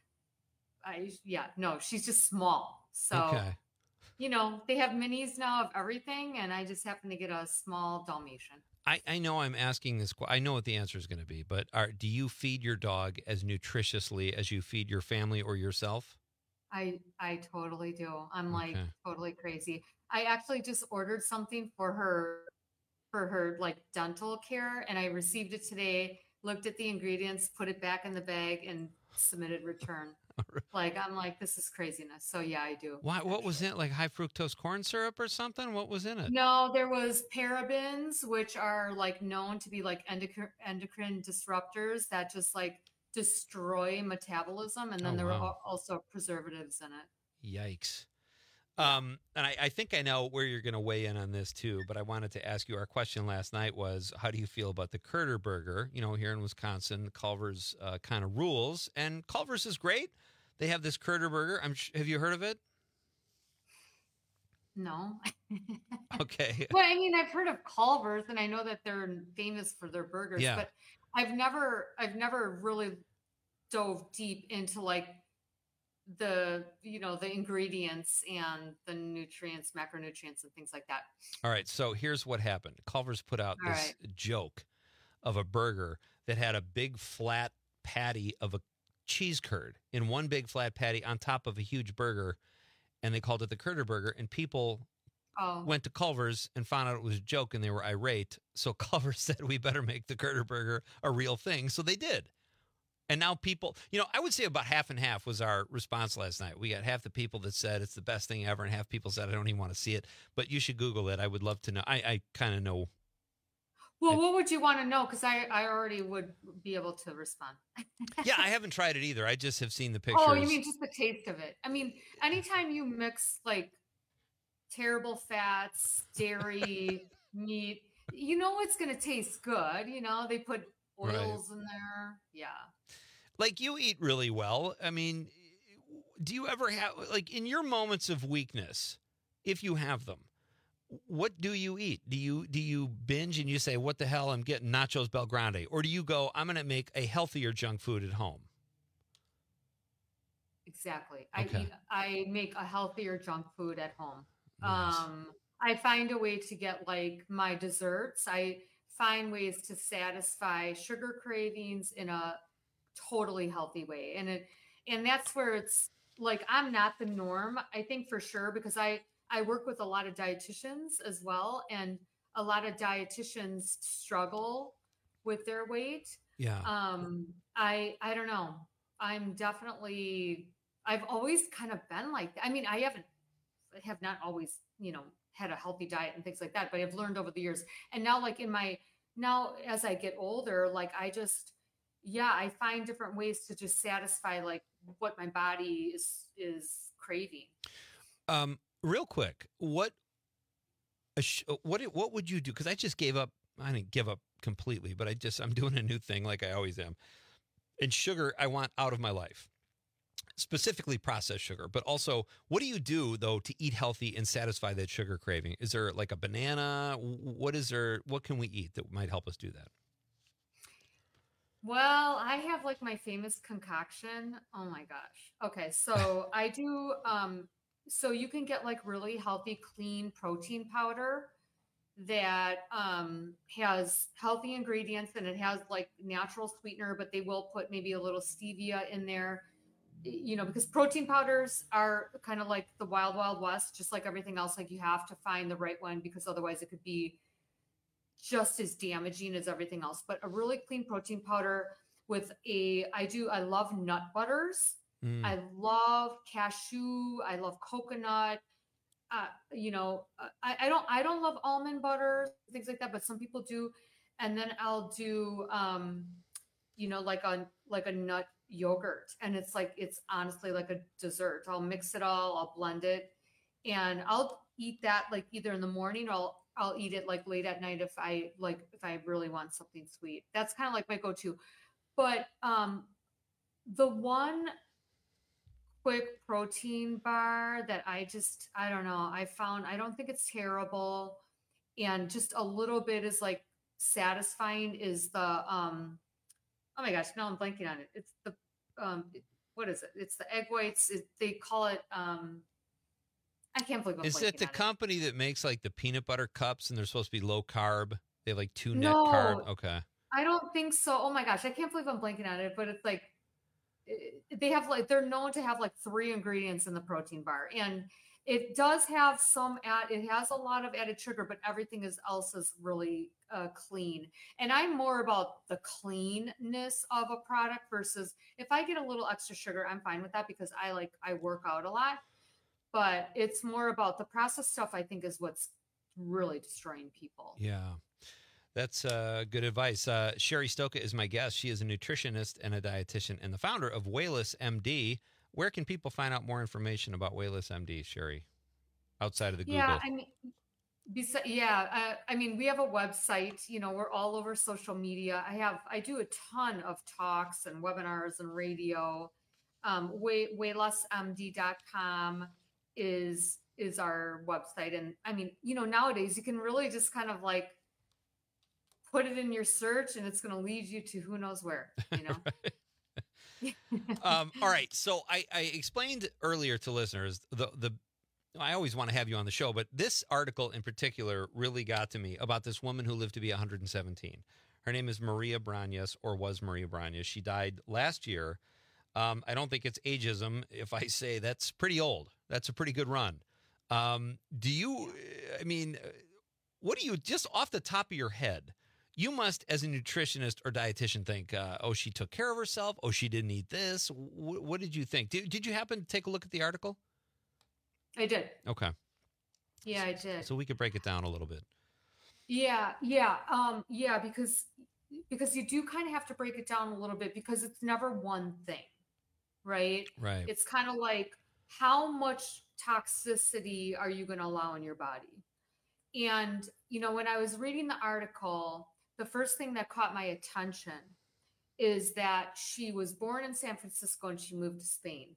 [SPEAKER 15] just small. So
[SPEAKER 21] okay.
[SPEAKER 15] You know, they have minis now of everything, and I just happen to get a small Dalmatian.
[SPEAKER 21] I know I'm asking this. I know what the answer is going to be, but do you feed your dog as nutritiously as you feed your family or yourself?
[SPEAKER 15] I totally do. I'm like totally crazy. I actually just ordered something for her like dental care, and I received it today, looked at the ingredients, put it back in the bag, and submitted return. Like, I'm like, this is craziness. So yeah, I do.
[SPEAKER 21] Why? What was in it? Like high fructose corn syrup or something? What was in it?
[SPEAKER 15] No, there was parabens, which are like known to be like endocrine disruptors that just like destroy metabolism. And then there were also preservatives in it.
[SPEAKER 21] Yikes. And I think I know where you're going to weigh in on this too, but I wanted to ask you, our question last night was, how do you feel about the Curter Burger? You know, here in Wisconsin, Culver's kind of rules, and Culver's is great. They have this Curter Burger. Have you heard of it?
[SPEAKER 15] No.
[SPEAKER 21] Okay.
[SPEAKER 15] Well, I mean, I've heard of Culver's, and I know that they're famous for their burgers, but I've never really dove deep into like the ingredients and the nutrients, macronutrients, and things like that.
[SPEAKER 21] All right. So here's what happened. Culver's put out this joke of a burger that had a big flat patty of a cheese curd in one big flat patty on top of a huge burger, and they called it the Curter Burger, and people went to Culver's and found out it was a joke, and they were irate. So Culver's said, we better make the Curter Burger a real thing. So they did. And now people, I would say about half and half was our response last night. We got half the people that said it's the best thing ever, and half people said, I don't even want to see it. But you should Google it. I would love to know. I kind of know.
[SPEAKER 15] Well, what would you want to know? Because I already would be able to respond.
[SPEAKER 21] Yeah, I haven't tried it either. I just have seen the pictures.
[SPEAKER 15] Oh, you mean just the taste of it? I mean, anytime you mix like terrible fats, dairy, meat, it's going to taste good. They put oils in there. Yeah.
[SPEAKER 21] Like, you eat really well. I mean, do you ever have, like, in your moments of weakness, if you have them, what do you eat? Do you binge and you say, what the hell, I'm getting nachos Belgrande? Or do you go, I'm going to make a healthier junk food at home?
[SPEAKER 15] Exactly.
[SPEAKER 21] Okay.
[SPEAKER 15] I make a healthier junk food at home.
[SPEAKER 21] Nice.
[SPEAKER 15] I find a way to get like my desserts. I find ways to satisfy sugar cravings in a totally healthy way. And that's where it's like, I'm not the norm, I think, for sure, because I work with a lot of dietitians as well. And a lot of dietitians struggle with their weight.
[SPEAKER 21] Yeah.
[SPEAKER 15] I don't know. I've always kind of been like that. I mean, I have not always, had a healthy diet and things like that, but I've learned over the years. And now like now as I get older, like I find different ways to just satisfy like what my body is craving.
[SPEAKER 21] Real quick, what would you do? Because I just gave up. I didn't give up completely, but I'm doing a new thing like I always am. And sugar, I want out of my life, specifically processed sugar. But also, what do you do though to eat healthy and satisfy that sugar craving? Is there like a banana? What can we eat that might help us do that?
[SPEAKER 15] Well, I have like my famous concoction. Oh my gosh. Okay. So I do, so you can get like really healthy, clean protein powder that has healthy ingredients, and it has like natural sweetener, but they will put maybe a little stevia in there, because protein powders are kind of like the wild, wild west, just like everything else. Like you have to find the right one because otherwise it could be just as damaging as everything else. But a really clean protein powder with I love nut butters. I love cashew. I love coconut. I don't love almond butter, things like that, but some people do. And then I'll do, like a nut yogurt. And it's honestly like a dessert. I'll mix it all, I'll blend it, and I'll eat that like either in the morning or I'll eat it like late at night if I really want something sweet. That's kind of like my go-to. But the one quick protein bar that I don't know, I don't think it's terrible, and just a little bit is like satisfying, is the oh my gosh, now I'm blanking on it. It's the what is it? It's the egg whites. They call it I can't believe I'm
[SPEAKER 21] Is it the company that makes like the peanut butter cups and they're supposed to be low carb? They have like 2 net carb. Okay.
[SPEAKER 15] I don't think so. Oh my gosh, I can't believe I'm blanking on it, but it's like they have like, they're known to have like 3 ingredients in the protein bar, and it does have it has a lot of added sugar, but everything else is really clean. And I'm more about the cleanness of a product versus if I get a little extra sugar, I'm fine with that because I work out a lot, but it's more about the processed stuff, I think, is what's really destroying people.
[SPEAKER 21] Yeah. That's good advice. Sherry Stoka is my guest. She is a nutritionist and a dietitian and the founder of Wayless MD. Where can people find out more information about Wayless MD, Sherry, outside of the Google?
[SPEAKER 15] I mean, we have a website. We're all over social media. I do a ton of talks and webinars and radio. Waylessmd.com is our website. And I mean, nowadays you can really just kind of like put it in your search and it's going to lead you to who knows where,
[SPEAKER 21] All right. So I explained earlier to listeners, I always want to have you on the show, but this article in particular really got to me about this woman who lived to be 117. Her name is Maria Brañas, or was Maria Brañas. She died last year. I don't think it's ageism if I say that's pretty old. That's a pretty good run. What do you, just off the top of your head, you must, as a nutritionist or dietitian, think, she took care of herself. Oh, she didn't eat this. What did you think? Did you happen to take a look at the article?
[SPEAKER 15] I did.
[SPEAKER 21] Okay.
[SPEAKER 15] Yeah, I did.
[SPEAKER 21] So we could break it down a little bit.
[SPEAKER 15] Yeah. Because you do kind of have to break it down a little bit because it's never one thing, right?
[SPEAKER 21] Right.
[SPEAKER 15] It's kind of like, how much toxicity are you going to allow in your body? And, when I was reading the article, the first thing that caught my attention is that she was born in San Francisco and she moved to Spain.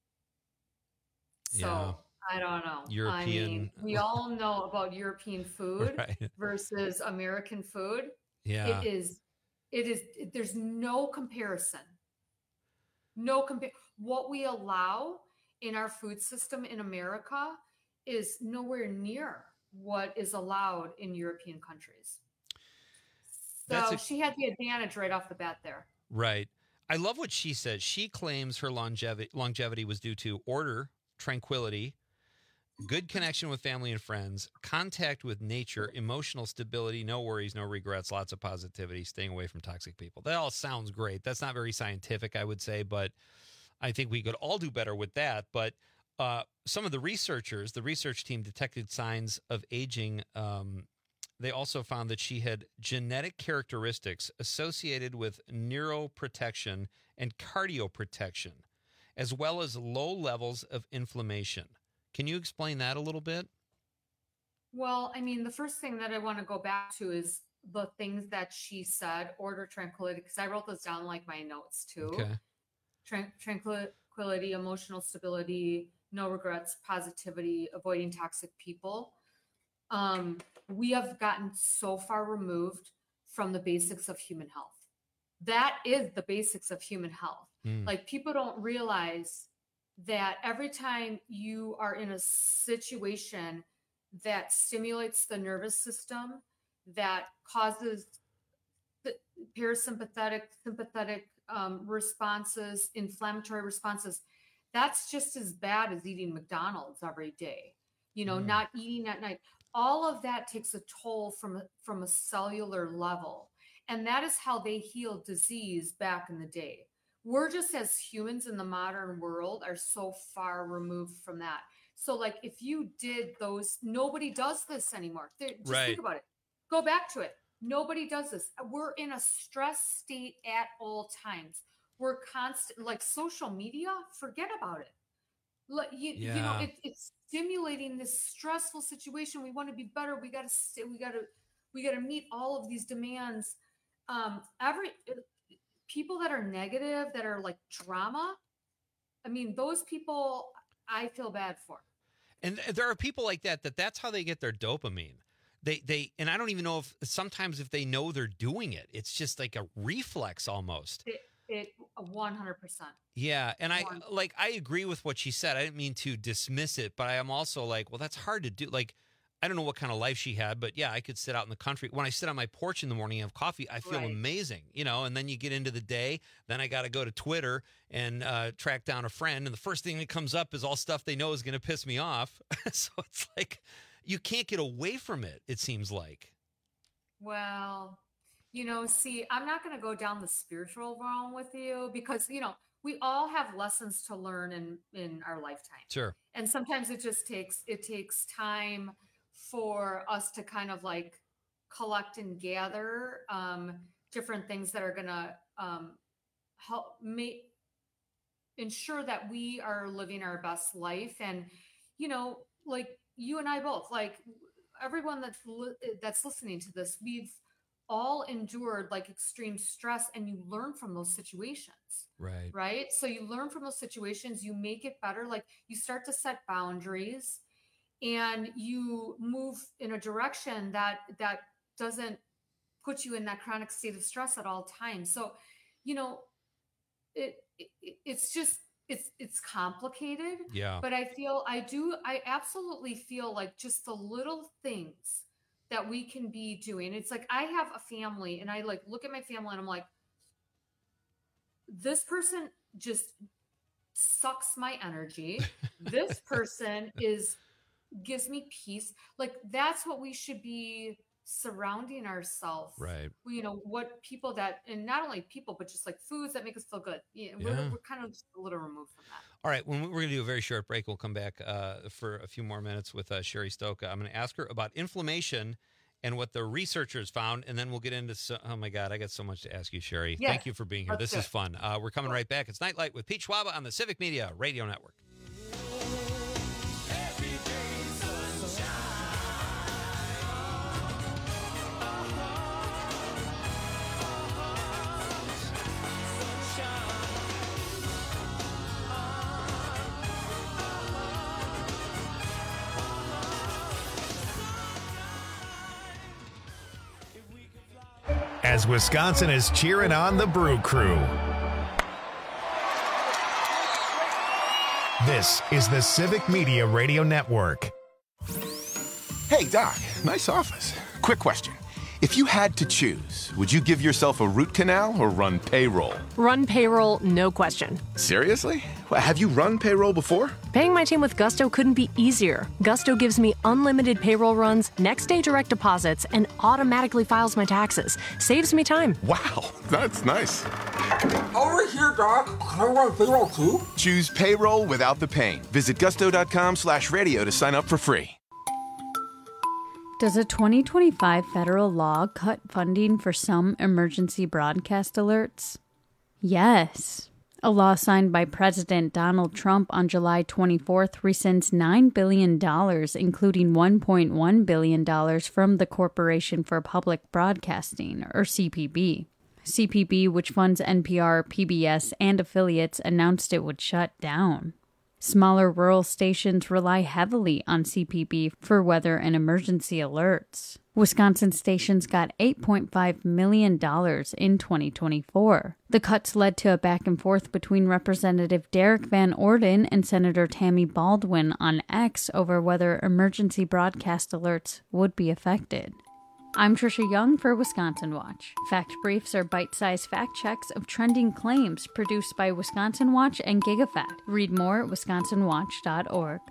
[SPEAKER 15] So yeah. I don't know.
[SPEAKER 21] European.
[SPEAKER 15] I mean, we all know about European food versus American food.
[SPEAKER 21] Yeah.
[SPEAKER 15] There's no comparison. What we allow in our food system in America is nowhere near what is allowed in European countries. So she had the advantage right off the bat there.
[SPEAKER 21] Right. I love what she said. She claims her longevity was due to order, tranquility, good connection with family and friends, contact with nature, emotional stability, no worries, no regrets, lots of positivity, staying away from toxic people. That all sounds great. That's not very scientific, I would say, but I think we could all do better with that. But some of the researchers, the research team detected signs of aging. They also found that she had genetic characteristics associated with neuroprotection and cardioprotection, as well as low levels of inflammation. Can you explain that a little bit?
[SPEAKER 15] Well, I mean, the first thing that I want to go back to is the things that she said, order tranquility, because I wrote this down like my notes too.
[SPEAKER 21] Okay.
[SPEAKER 15] Tranquility, emotional stability, no regrets, positivity, avoiding toxic people. We have gotten so far removed from the basics of human health. That is the basics of human health. Like, people don't realize that every time you are in a situation that stimulates the nervous system, that causes the parasympathetic, sympathetic responses, inflammatory responses, that's just as bad as eating McDonald's every day, not eating at night. All of that takes a toll from a cellular level. And that is how they healed disease back in the day. We're just, as humans in the modern world, are so far removed from that. So like, if you did those, nobody does this anymore. Just think about it. Go back to it. Nobody does this. We're in a stress state at all times. We're constant, like social media, forget about it. It's stimulating this stressful situation. We want to be better. We got to meet all of these demands. People that are negative, that are like drama, I mean, those people I feel bad for.
[SPEAKER 21] And there are people like that's how they get their dopamine. They and I don't even know if sometimes if they know they're doing it, it's just like a reflex almost.
[SPEAKER 15] It 100%.
[SPEAKER 21] Yeah, and I agree with what she said. I didn't mean to dismiss it, but I am also like, well, that's hard to do. Like, I don't know what kind of life she had, but yeah, I could sit out in the country. When I sit on my porch in the morning and have coffee, I feel amazing, and then you get into the day, then I got to go to Twitter and track down a friend. And the first thing that comes up is all stuff they know is going to piss me off. So it's like, you can't get away from it, it seems like.
[SPEAKER 15] Well, see, I'm not going to go down the spiritual realm with you because, we all have lessons to learn in our lifetime.
[SPEAKER 21] Sure.
[SPEAKER 15] And sometimes it takes time for us to kind of like collect and gather different things that are going to help ensure that we are living our best life. And, like you and I both, like everyone that's listening to this, we've all endured like extreme stress, and you learn from those situations. Right. So you learn from those situations, you make it better. Like, you start to set boundaries and you move in a direction that doesn't put you in that chronic state of stress at all times. So, it's complicated.
[SPEAKER 21] Yeah.
[SPEAKER 15] But I absolutely feel like just the little things that we can be doing. It's like, I have a family and I like look at my family and I'm like, this person just sucks my energy. This person gives me peace. Like, that's what we should be surrounding ourselves.
[SPEAKER 21] Right.
[SPEAKER 15] What people that, and not only people, but just like foods that make us feel good. We're kind of just a little removed from that.
[SPEAKER 21] All right. We're going to do a very short break. We'll come back for a few more minutes with Sherry Stoka. I'm going to ask her about inflammation and what the researchers found, and then we'll get into oh my God, I got so much to ask you, Sherry.
[SPEAKER 15] Yeah,
[SPEAKER 21] thank you for being here. This is fun. We're coming right back. It's Nightlight with Pete Schwaba on the Civic Media Radio Network.
[SPEAKER 1] As Wisconsin is cheering on the Brew Crew. This is the Civic Media Radio Network.
[SPEAKER 3] Hey, Doc, nice office. Quick question.
[SPEAKER 4] If you had to choose, would you give yourself a root canal or run payroll?
[SPEAKER 16] Run payroll, no question.
[SPEAKER 4] Seriously? Have you run payroll before?
[SPEAKER 16] Paying my team with Gusto couldn't be easier. Gusto gives me unlimited payroll runs, next-day direct deposits, and automatically files my taxes. Saves me time.
[SPEAKER 4] Wow, that's nice.
[SPEAKER 17] Over here, Doc. Can I run payroll too?
[SPEAKER 4] Choose payroll without the pain. Visit gusto.com/radio to sign up for free.
[SPEAKER 18] Does a 2025 federal law cut funding for some emergency broadcast alerts? Yes. A law signed by President Donald Trump on July 24th rescinds $9 billion, including $1.1 billion from the Corporation for Public Broadcasting, or CPB. CPB, which funds NPR, PBS, and affiliates, announced it would shut down. Smaller rural stations rely heavily on CPB for weather and emergency alerts. Wisconsin stations got $8.5 million in 2024. The cuts led to a back and forth between Representative Derek Van Orden and Senator Tammy Baldwin on X over whether emergency broadcast alerts would be affected. I'm Trisha Young for Wisconsin Watch. Fact Briefs are bite-sized fact checks of trending claims produced by Wisconsin Watch and GigaFact. Read more at wisconsinwatch.org.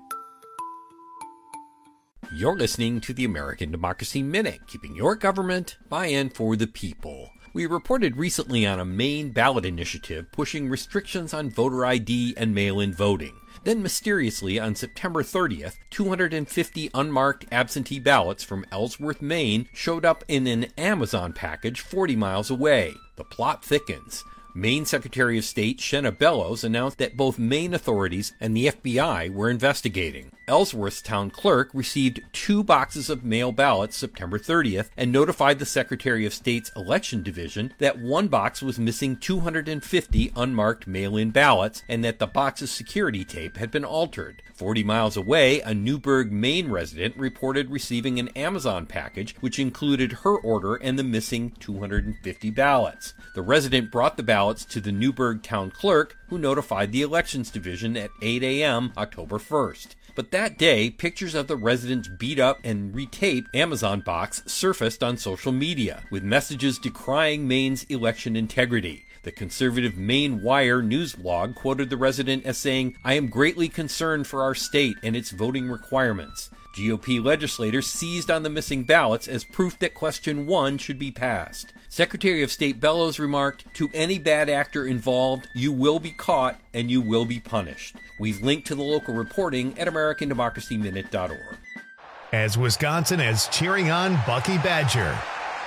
[SPEAKER 19] You're listening to the American Democracy Minute, keeping your government by and for the people. We reported recently on a Maine ballot initiative pushing restrictions on voter ID and mail-in voting. Then mysteriously, on September 30th, 250 unmarked absentee ballots from Ellsworth, Maine showed up in an Amazon package 40 miles away. The plot thickens. Maine Secretary of State Shenna Bellows announced that both Maine authorities and the FBI were investigating. Ellsworth's town clerk received 2 boxes of mail ballots September 30th and notified the Secretary of State's Election Division that one box was missing 250 unmarked mail-in ballots and that the box's security tape had been altered. 40 miles away, a Newburgh, Maine resident reported receiving an Amazon package which included her order and the missing 250 ballots. The resident brought the ballots to the Newburgh town clerk, who notified the Elections Division at 8 a.m. October 1st. But that day, pictures of the resident's beat-up and retaped Amazon box surfaced on social media, with messages decrying Maine's election integrity. The conservative Maine Wire news blog quoted the resident as saying, "I am greatly concerned for our state and its voting requirements." GOP legislators seized on the missing ballots as proof that question 1 should be passed. Secretary of State Bellows remarked, "To any bad actor involved, you will be caught and you will be punished." We've linked to the local reporting at AmericanDemocracyMinute.org.
[SPEAKER 1] As Wisconsin is cheering on Bucky Badger.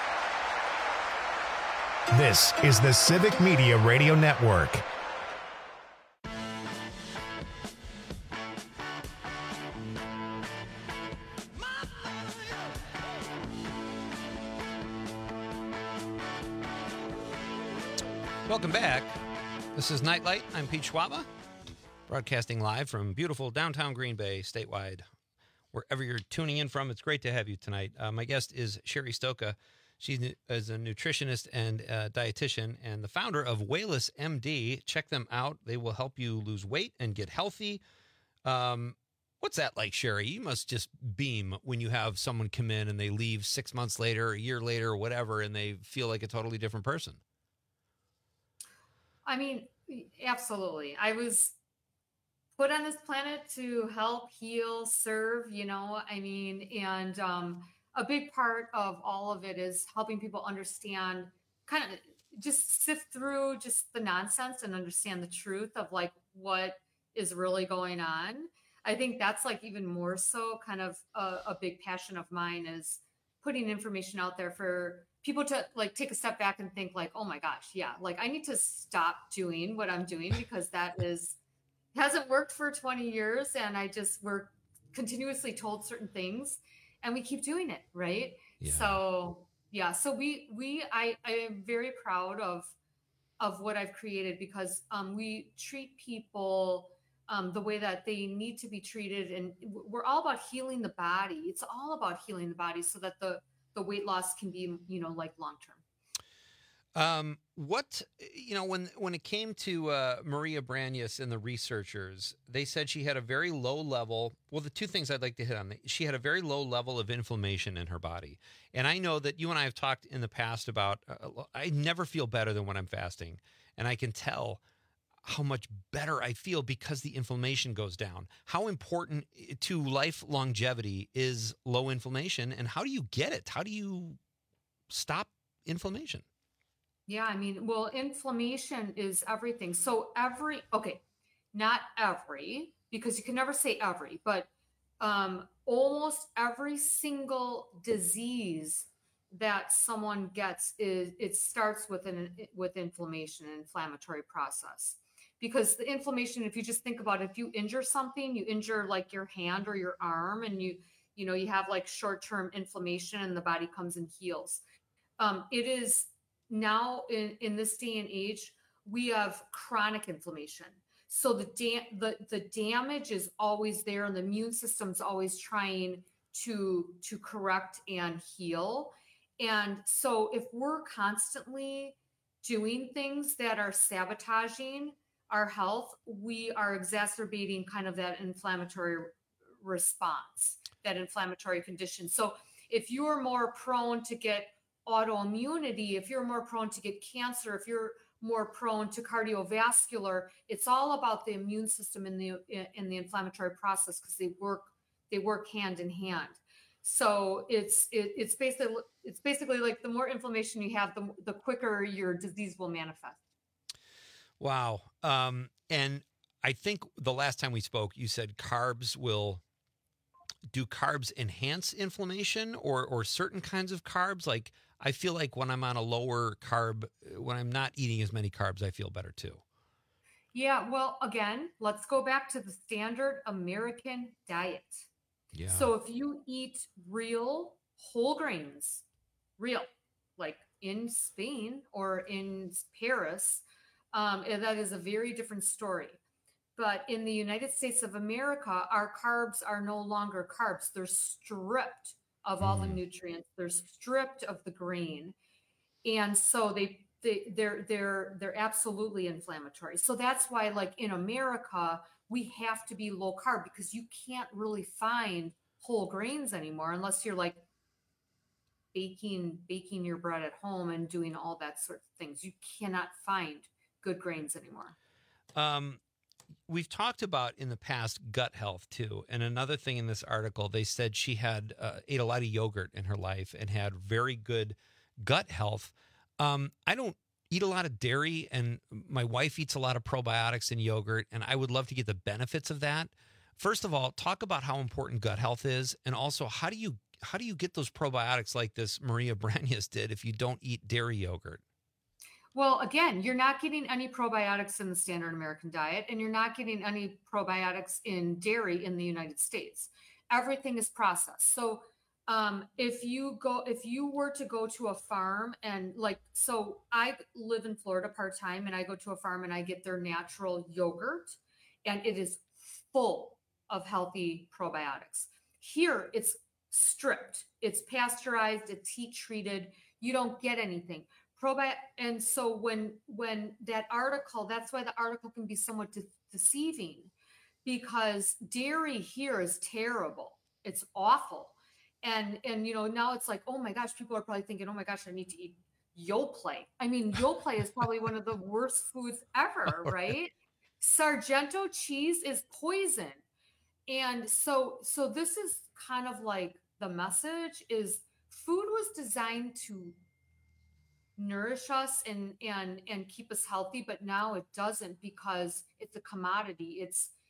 [SPEAKER 1] This is the Civic Media Radio Network.
[SPEAKER 21] Welcome back. This is Nightlight. I'm Pete Schwaba, broadcasting live from beautiful downtown Green Bay, statewide. Wherever you're tuning in from, it's great to have you tonight. My guest is Sherry Stoka. She is a nutritionist and dietitian and the founder of Wayless MD. Check them out. They will help you lose weight and get healthy. What's that like, Sherry? You must just beam when you have someone come in and they leave 6 months later, a year later, or whatever, and they feel like a totally different person.
[SPEAKER 15] I mean, absolutely. I was put on this planet to help, heal, serve, and a big part of all of it is helping people understand, kind of just sift through just the nonsense and understand the truth of like what is really going on. I think that's like even more so kind of a big passion of mine is putting information out there for people to like take a step back and think like, oh my gosh, yeah, like I need to stop doing what I'm doing because that hasn't worked for 20 years. And we're continuously told certain things and we keep doing it. Right. Yeah. So I am very proud of what I've created because we treat people the way that they need to be treated. And we're all about healing the body. It's all about healing the body so that the weight loss can be, like long-term.
[SPEAKER 21] What, when it came to Maria Branius and the researchers, they said she had a very low level. Well, the two things I'd like to hit on, she had a very low level of inflammation in her body. And I know that you and I have talked in the past about, I never feel better than when I'm fasting. And I can tell how much better I feel because the inflammation goes down. How important to life longevity is low inflammation, and how do you get it? How do you stop inflammation?
[SPEAKER 15] Yeah, I mean, well, inflammation is everything. So not every, because you can never say every, but almost every single disease that someone gets it starts with inflammation and inflammatory process. Because the inflammation, if you just think about it, if you injure something, you injure like your hand or your arm, and you have like short-term inflammation, and the body comes and heals. It is now in this day and age, we have chronic inflammation. So the damage is always there, and the immune system's always trying to correct and heal. And so if we're constantly doing things that are sabotaging our health, we are exacerbating kind of that inflammatory response, that inflammatory condition. So if you're more prone to get autoimmunity, if you're more prone to get cancer, if you're more prone to cardiovascular, it's all about the immune system in the inflammatory process, because they work hand in hand. So it's basically like the more inflammation you have, the quicker your disease will manifest.
[SPEAKER 21] Wow. And I think the last time we spoke, you said do carbs enhance inflammation, or certain kinds of carbs? Like, I feel like when I'm on a lower carb, when I'm not eating as many carbs, I feel better too.
[SPEAKER 15] Yeah. Well, again, let's go back to the standard American diet.
[SPEAKER 21] Yeah.
[SPEAKER 15] So if you eat real whole grains, like in Spain or in Paris, that is a very different story. But in the United States of America, our carbs are no longer carbs. They're stripped of all the nutrients. They're stripped of the grain. And so they're absolutely inflammatory. So that's why, like in America, we have to be low carb, because you can't really find whole grains anymore unless you're like baking your bread at home and doing all that sort of things. You cannot find good grains anymore.
[SPEAKER 21] We've talked about in the past gut health too. And another thing in this article, they said she had ate a lot of yogurt in her life and had very good gut health. I don't eat a lot of dairy, and my wife eats a lot of probiotics in yogurt, and I would love to get the benefits of that. First of all, talk about how important gut health is, and also how do you get those probiotics like this Maria Branius did if you don't eat dairy yogurt?
[SPEAKER 15] Well, again, you're not getting any probiotics in the standard American diet, and you're not getting any probiotics in dairy in the United States. Everything is processed. So if you were to go to a farm and so I live in Florida part-time, and I go to a farm and I get their natural yogurt, and it is full of healthy probiotics. Here it's stripped, it's pasteurized, it's heat treated. You don't get anything. And so when that article, that's why the article can be somewhat deceiving, because dairy here is terrible. It's awful. And now it's like, oh my gosh, people are probably thinking, oh my gosh, I need to eat Yoplait. I mean, Yoplait is probably one of the worst foods ever, right? Sargento cheese is poison. And so this is kind of like the message is food was designed to nourish us and keep us healthy, but now it doesn't, because it's a commodity.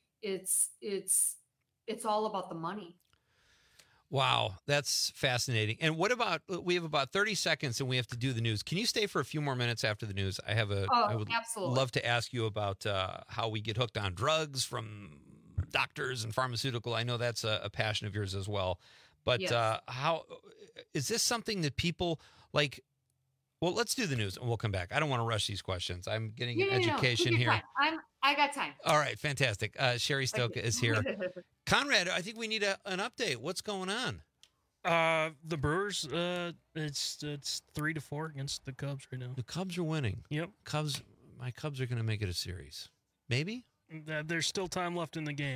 [SPEAKER 15] It's all about the money.
[SPEAKER 21] Wow, that's fascinating. And what about, we have about 30 seconds and we have to do the news. Can you stay for a few more minutes after the news? I would
[SPEAKER 15] absolutely
[SPEAKER 21] love to ask you about how we get hooked on drugs from doctors and pharmaceutical. I know that's a passion of yours as well. But yes. How is this something that people like? Well, let's do the news and we'll come back. I don't want to rush these questions. I'm getting an education here.
[SPEAKER 15] I got time.
[SPEAKER 21] All right, fantastic. Sherry Stoka is here. Conrad, I think we need an update. What's going on?
[SPEAKER 22] The Brewers, it's 3-4 against the Cubs right now.
[SPEAKER 21] The Cubs are winning.
[SPEAKER 22] Yep.
[SPEAKER 21] My Cubs are going to make it a series. Maybe?
[SPEAKER 22] There's still time left in the game.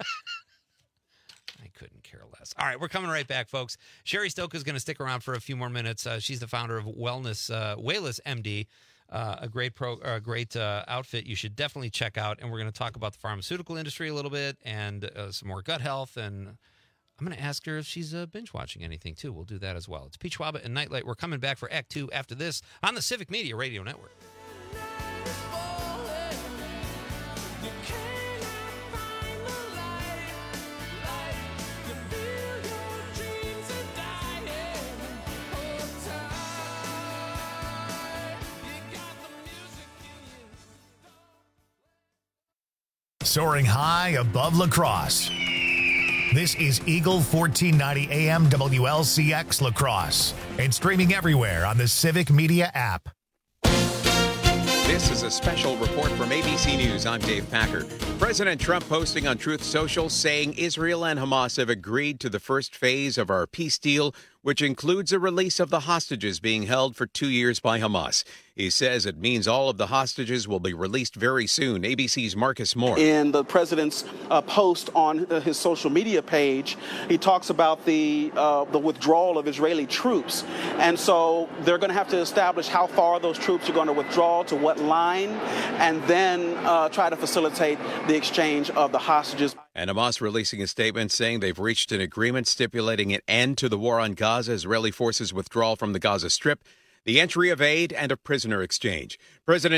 [SPEAKER 21] I couldn't care less. All right, we're coming right back, folks. Sherry Stoka is going to stick around for a few more minutes. She's the founder of Wellness MD, a great outfit you should definitely check out. And we're going to talk about the pharmaceutical industry a little bit and some more gut health. And I'm going to ask her if she's binge watching anything too. We'll do that as well. It's Peach Waba and Nightlight. We're coming back for Act 2 after this on the Civic Media Radio Network.
[SPEAKER 1] Soaring high above La Crosse. This is Eagle 1490 AM WLCX La Crosse and streaming everywhere on the Civic Media app.
[SPEAKER 2] This is a special report from ABC News. I'm Dave Packard. President Trump posting on Truth Social saying Israel and Hamas have agreed to the first phase of our peace deal, which includes a release of the hostages being held for 2 years by Hamas. He says it means all of the hostages will be released very soon. ABC's Marcus Moore.
[SPEAKER 6] In the president's post on his social media page, he talks about the withdrawal of Israeli troops. And so they're going to have to establish how far those troops are going to withdraw, to what line, and then try to facilitate the exchange of the hostages.
[SPEAKER 2] And Hamas releasing a statement saying they've reached an agreement stipulating an end to the war on Gaza, Israeli forces withdrawal from the Gaza Strip, the entry of aid, and a prisoner exchange. President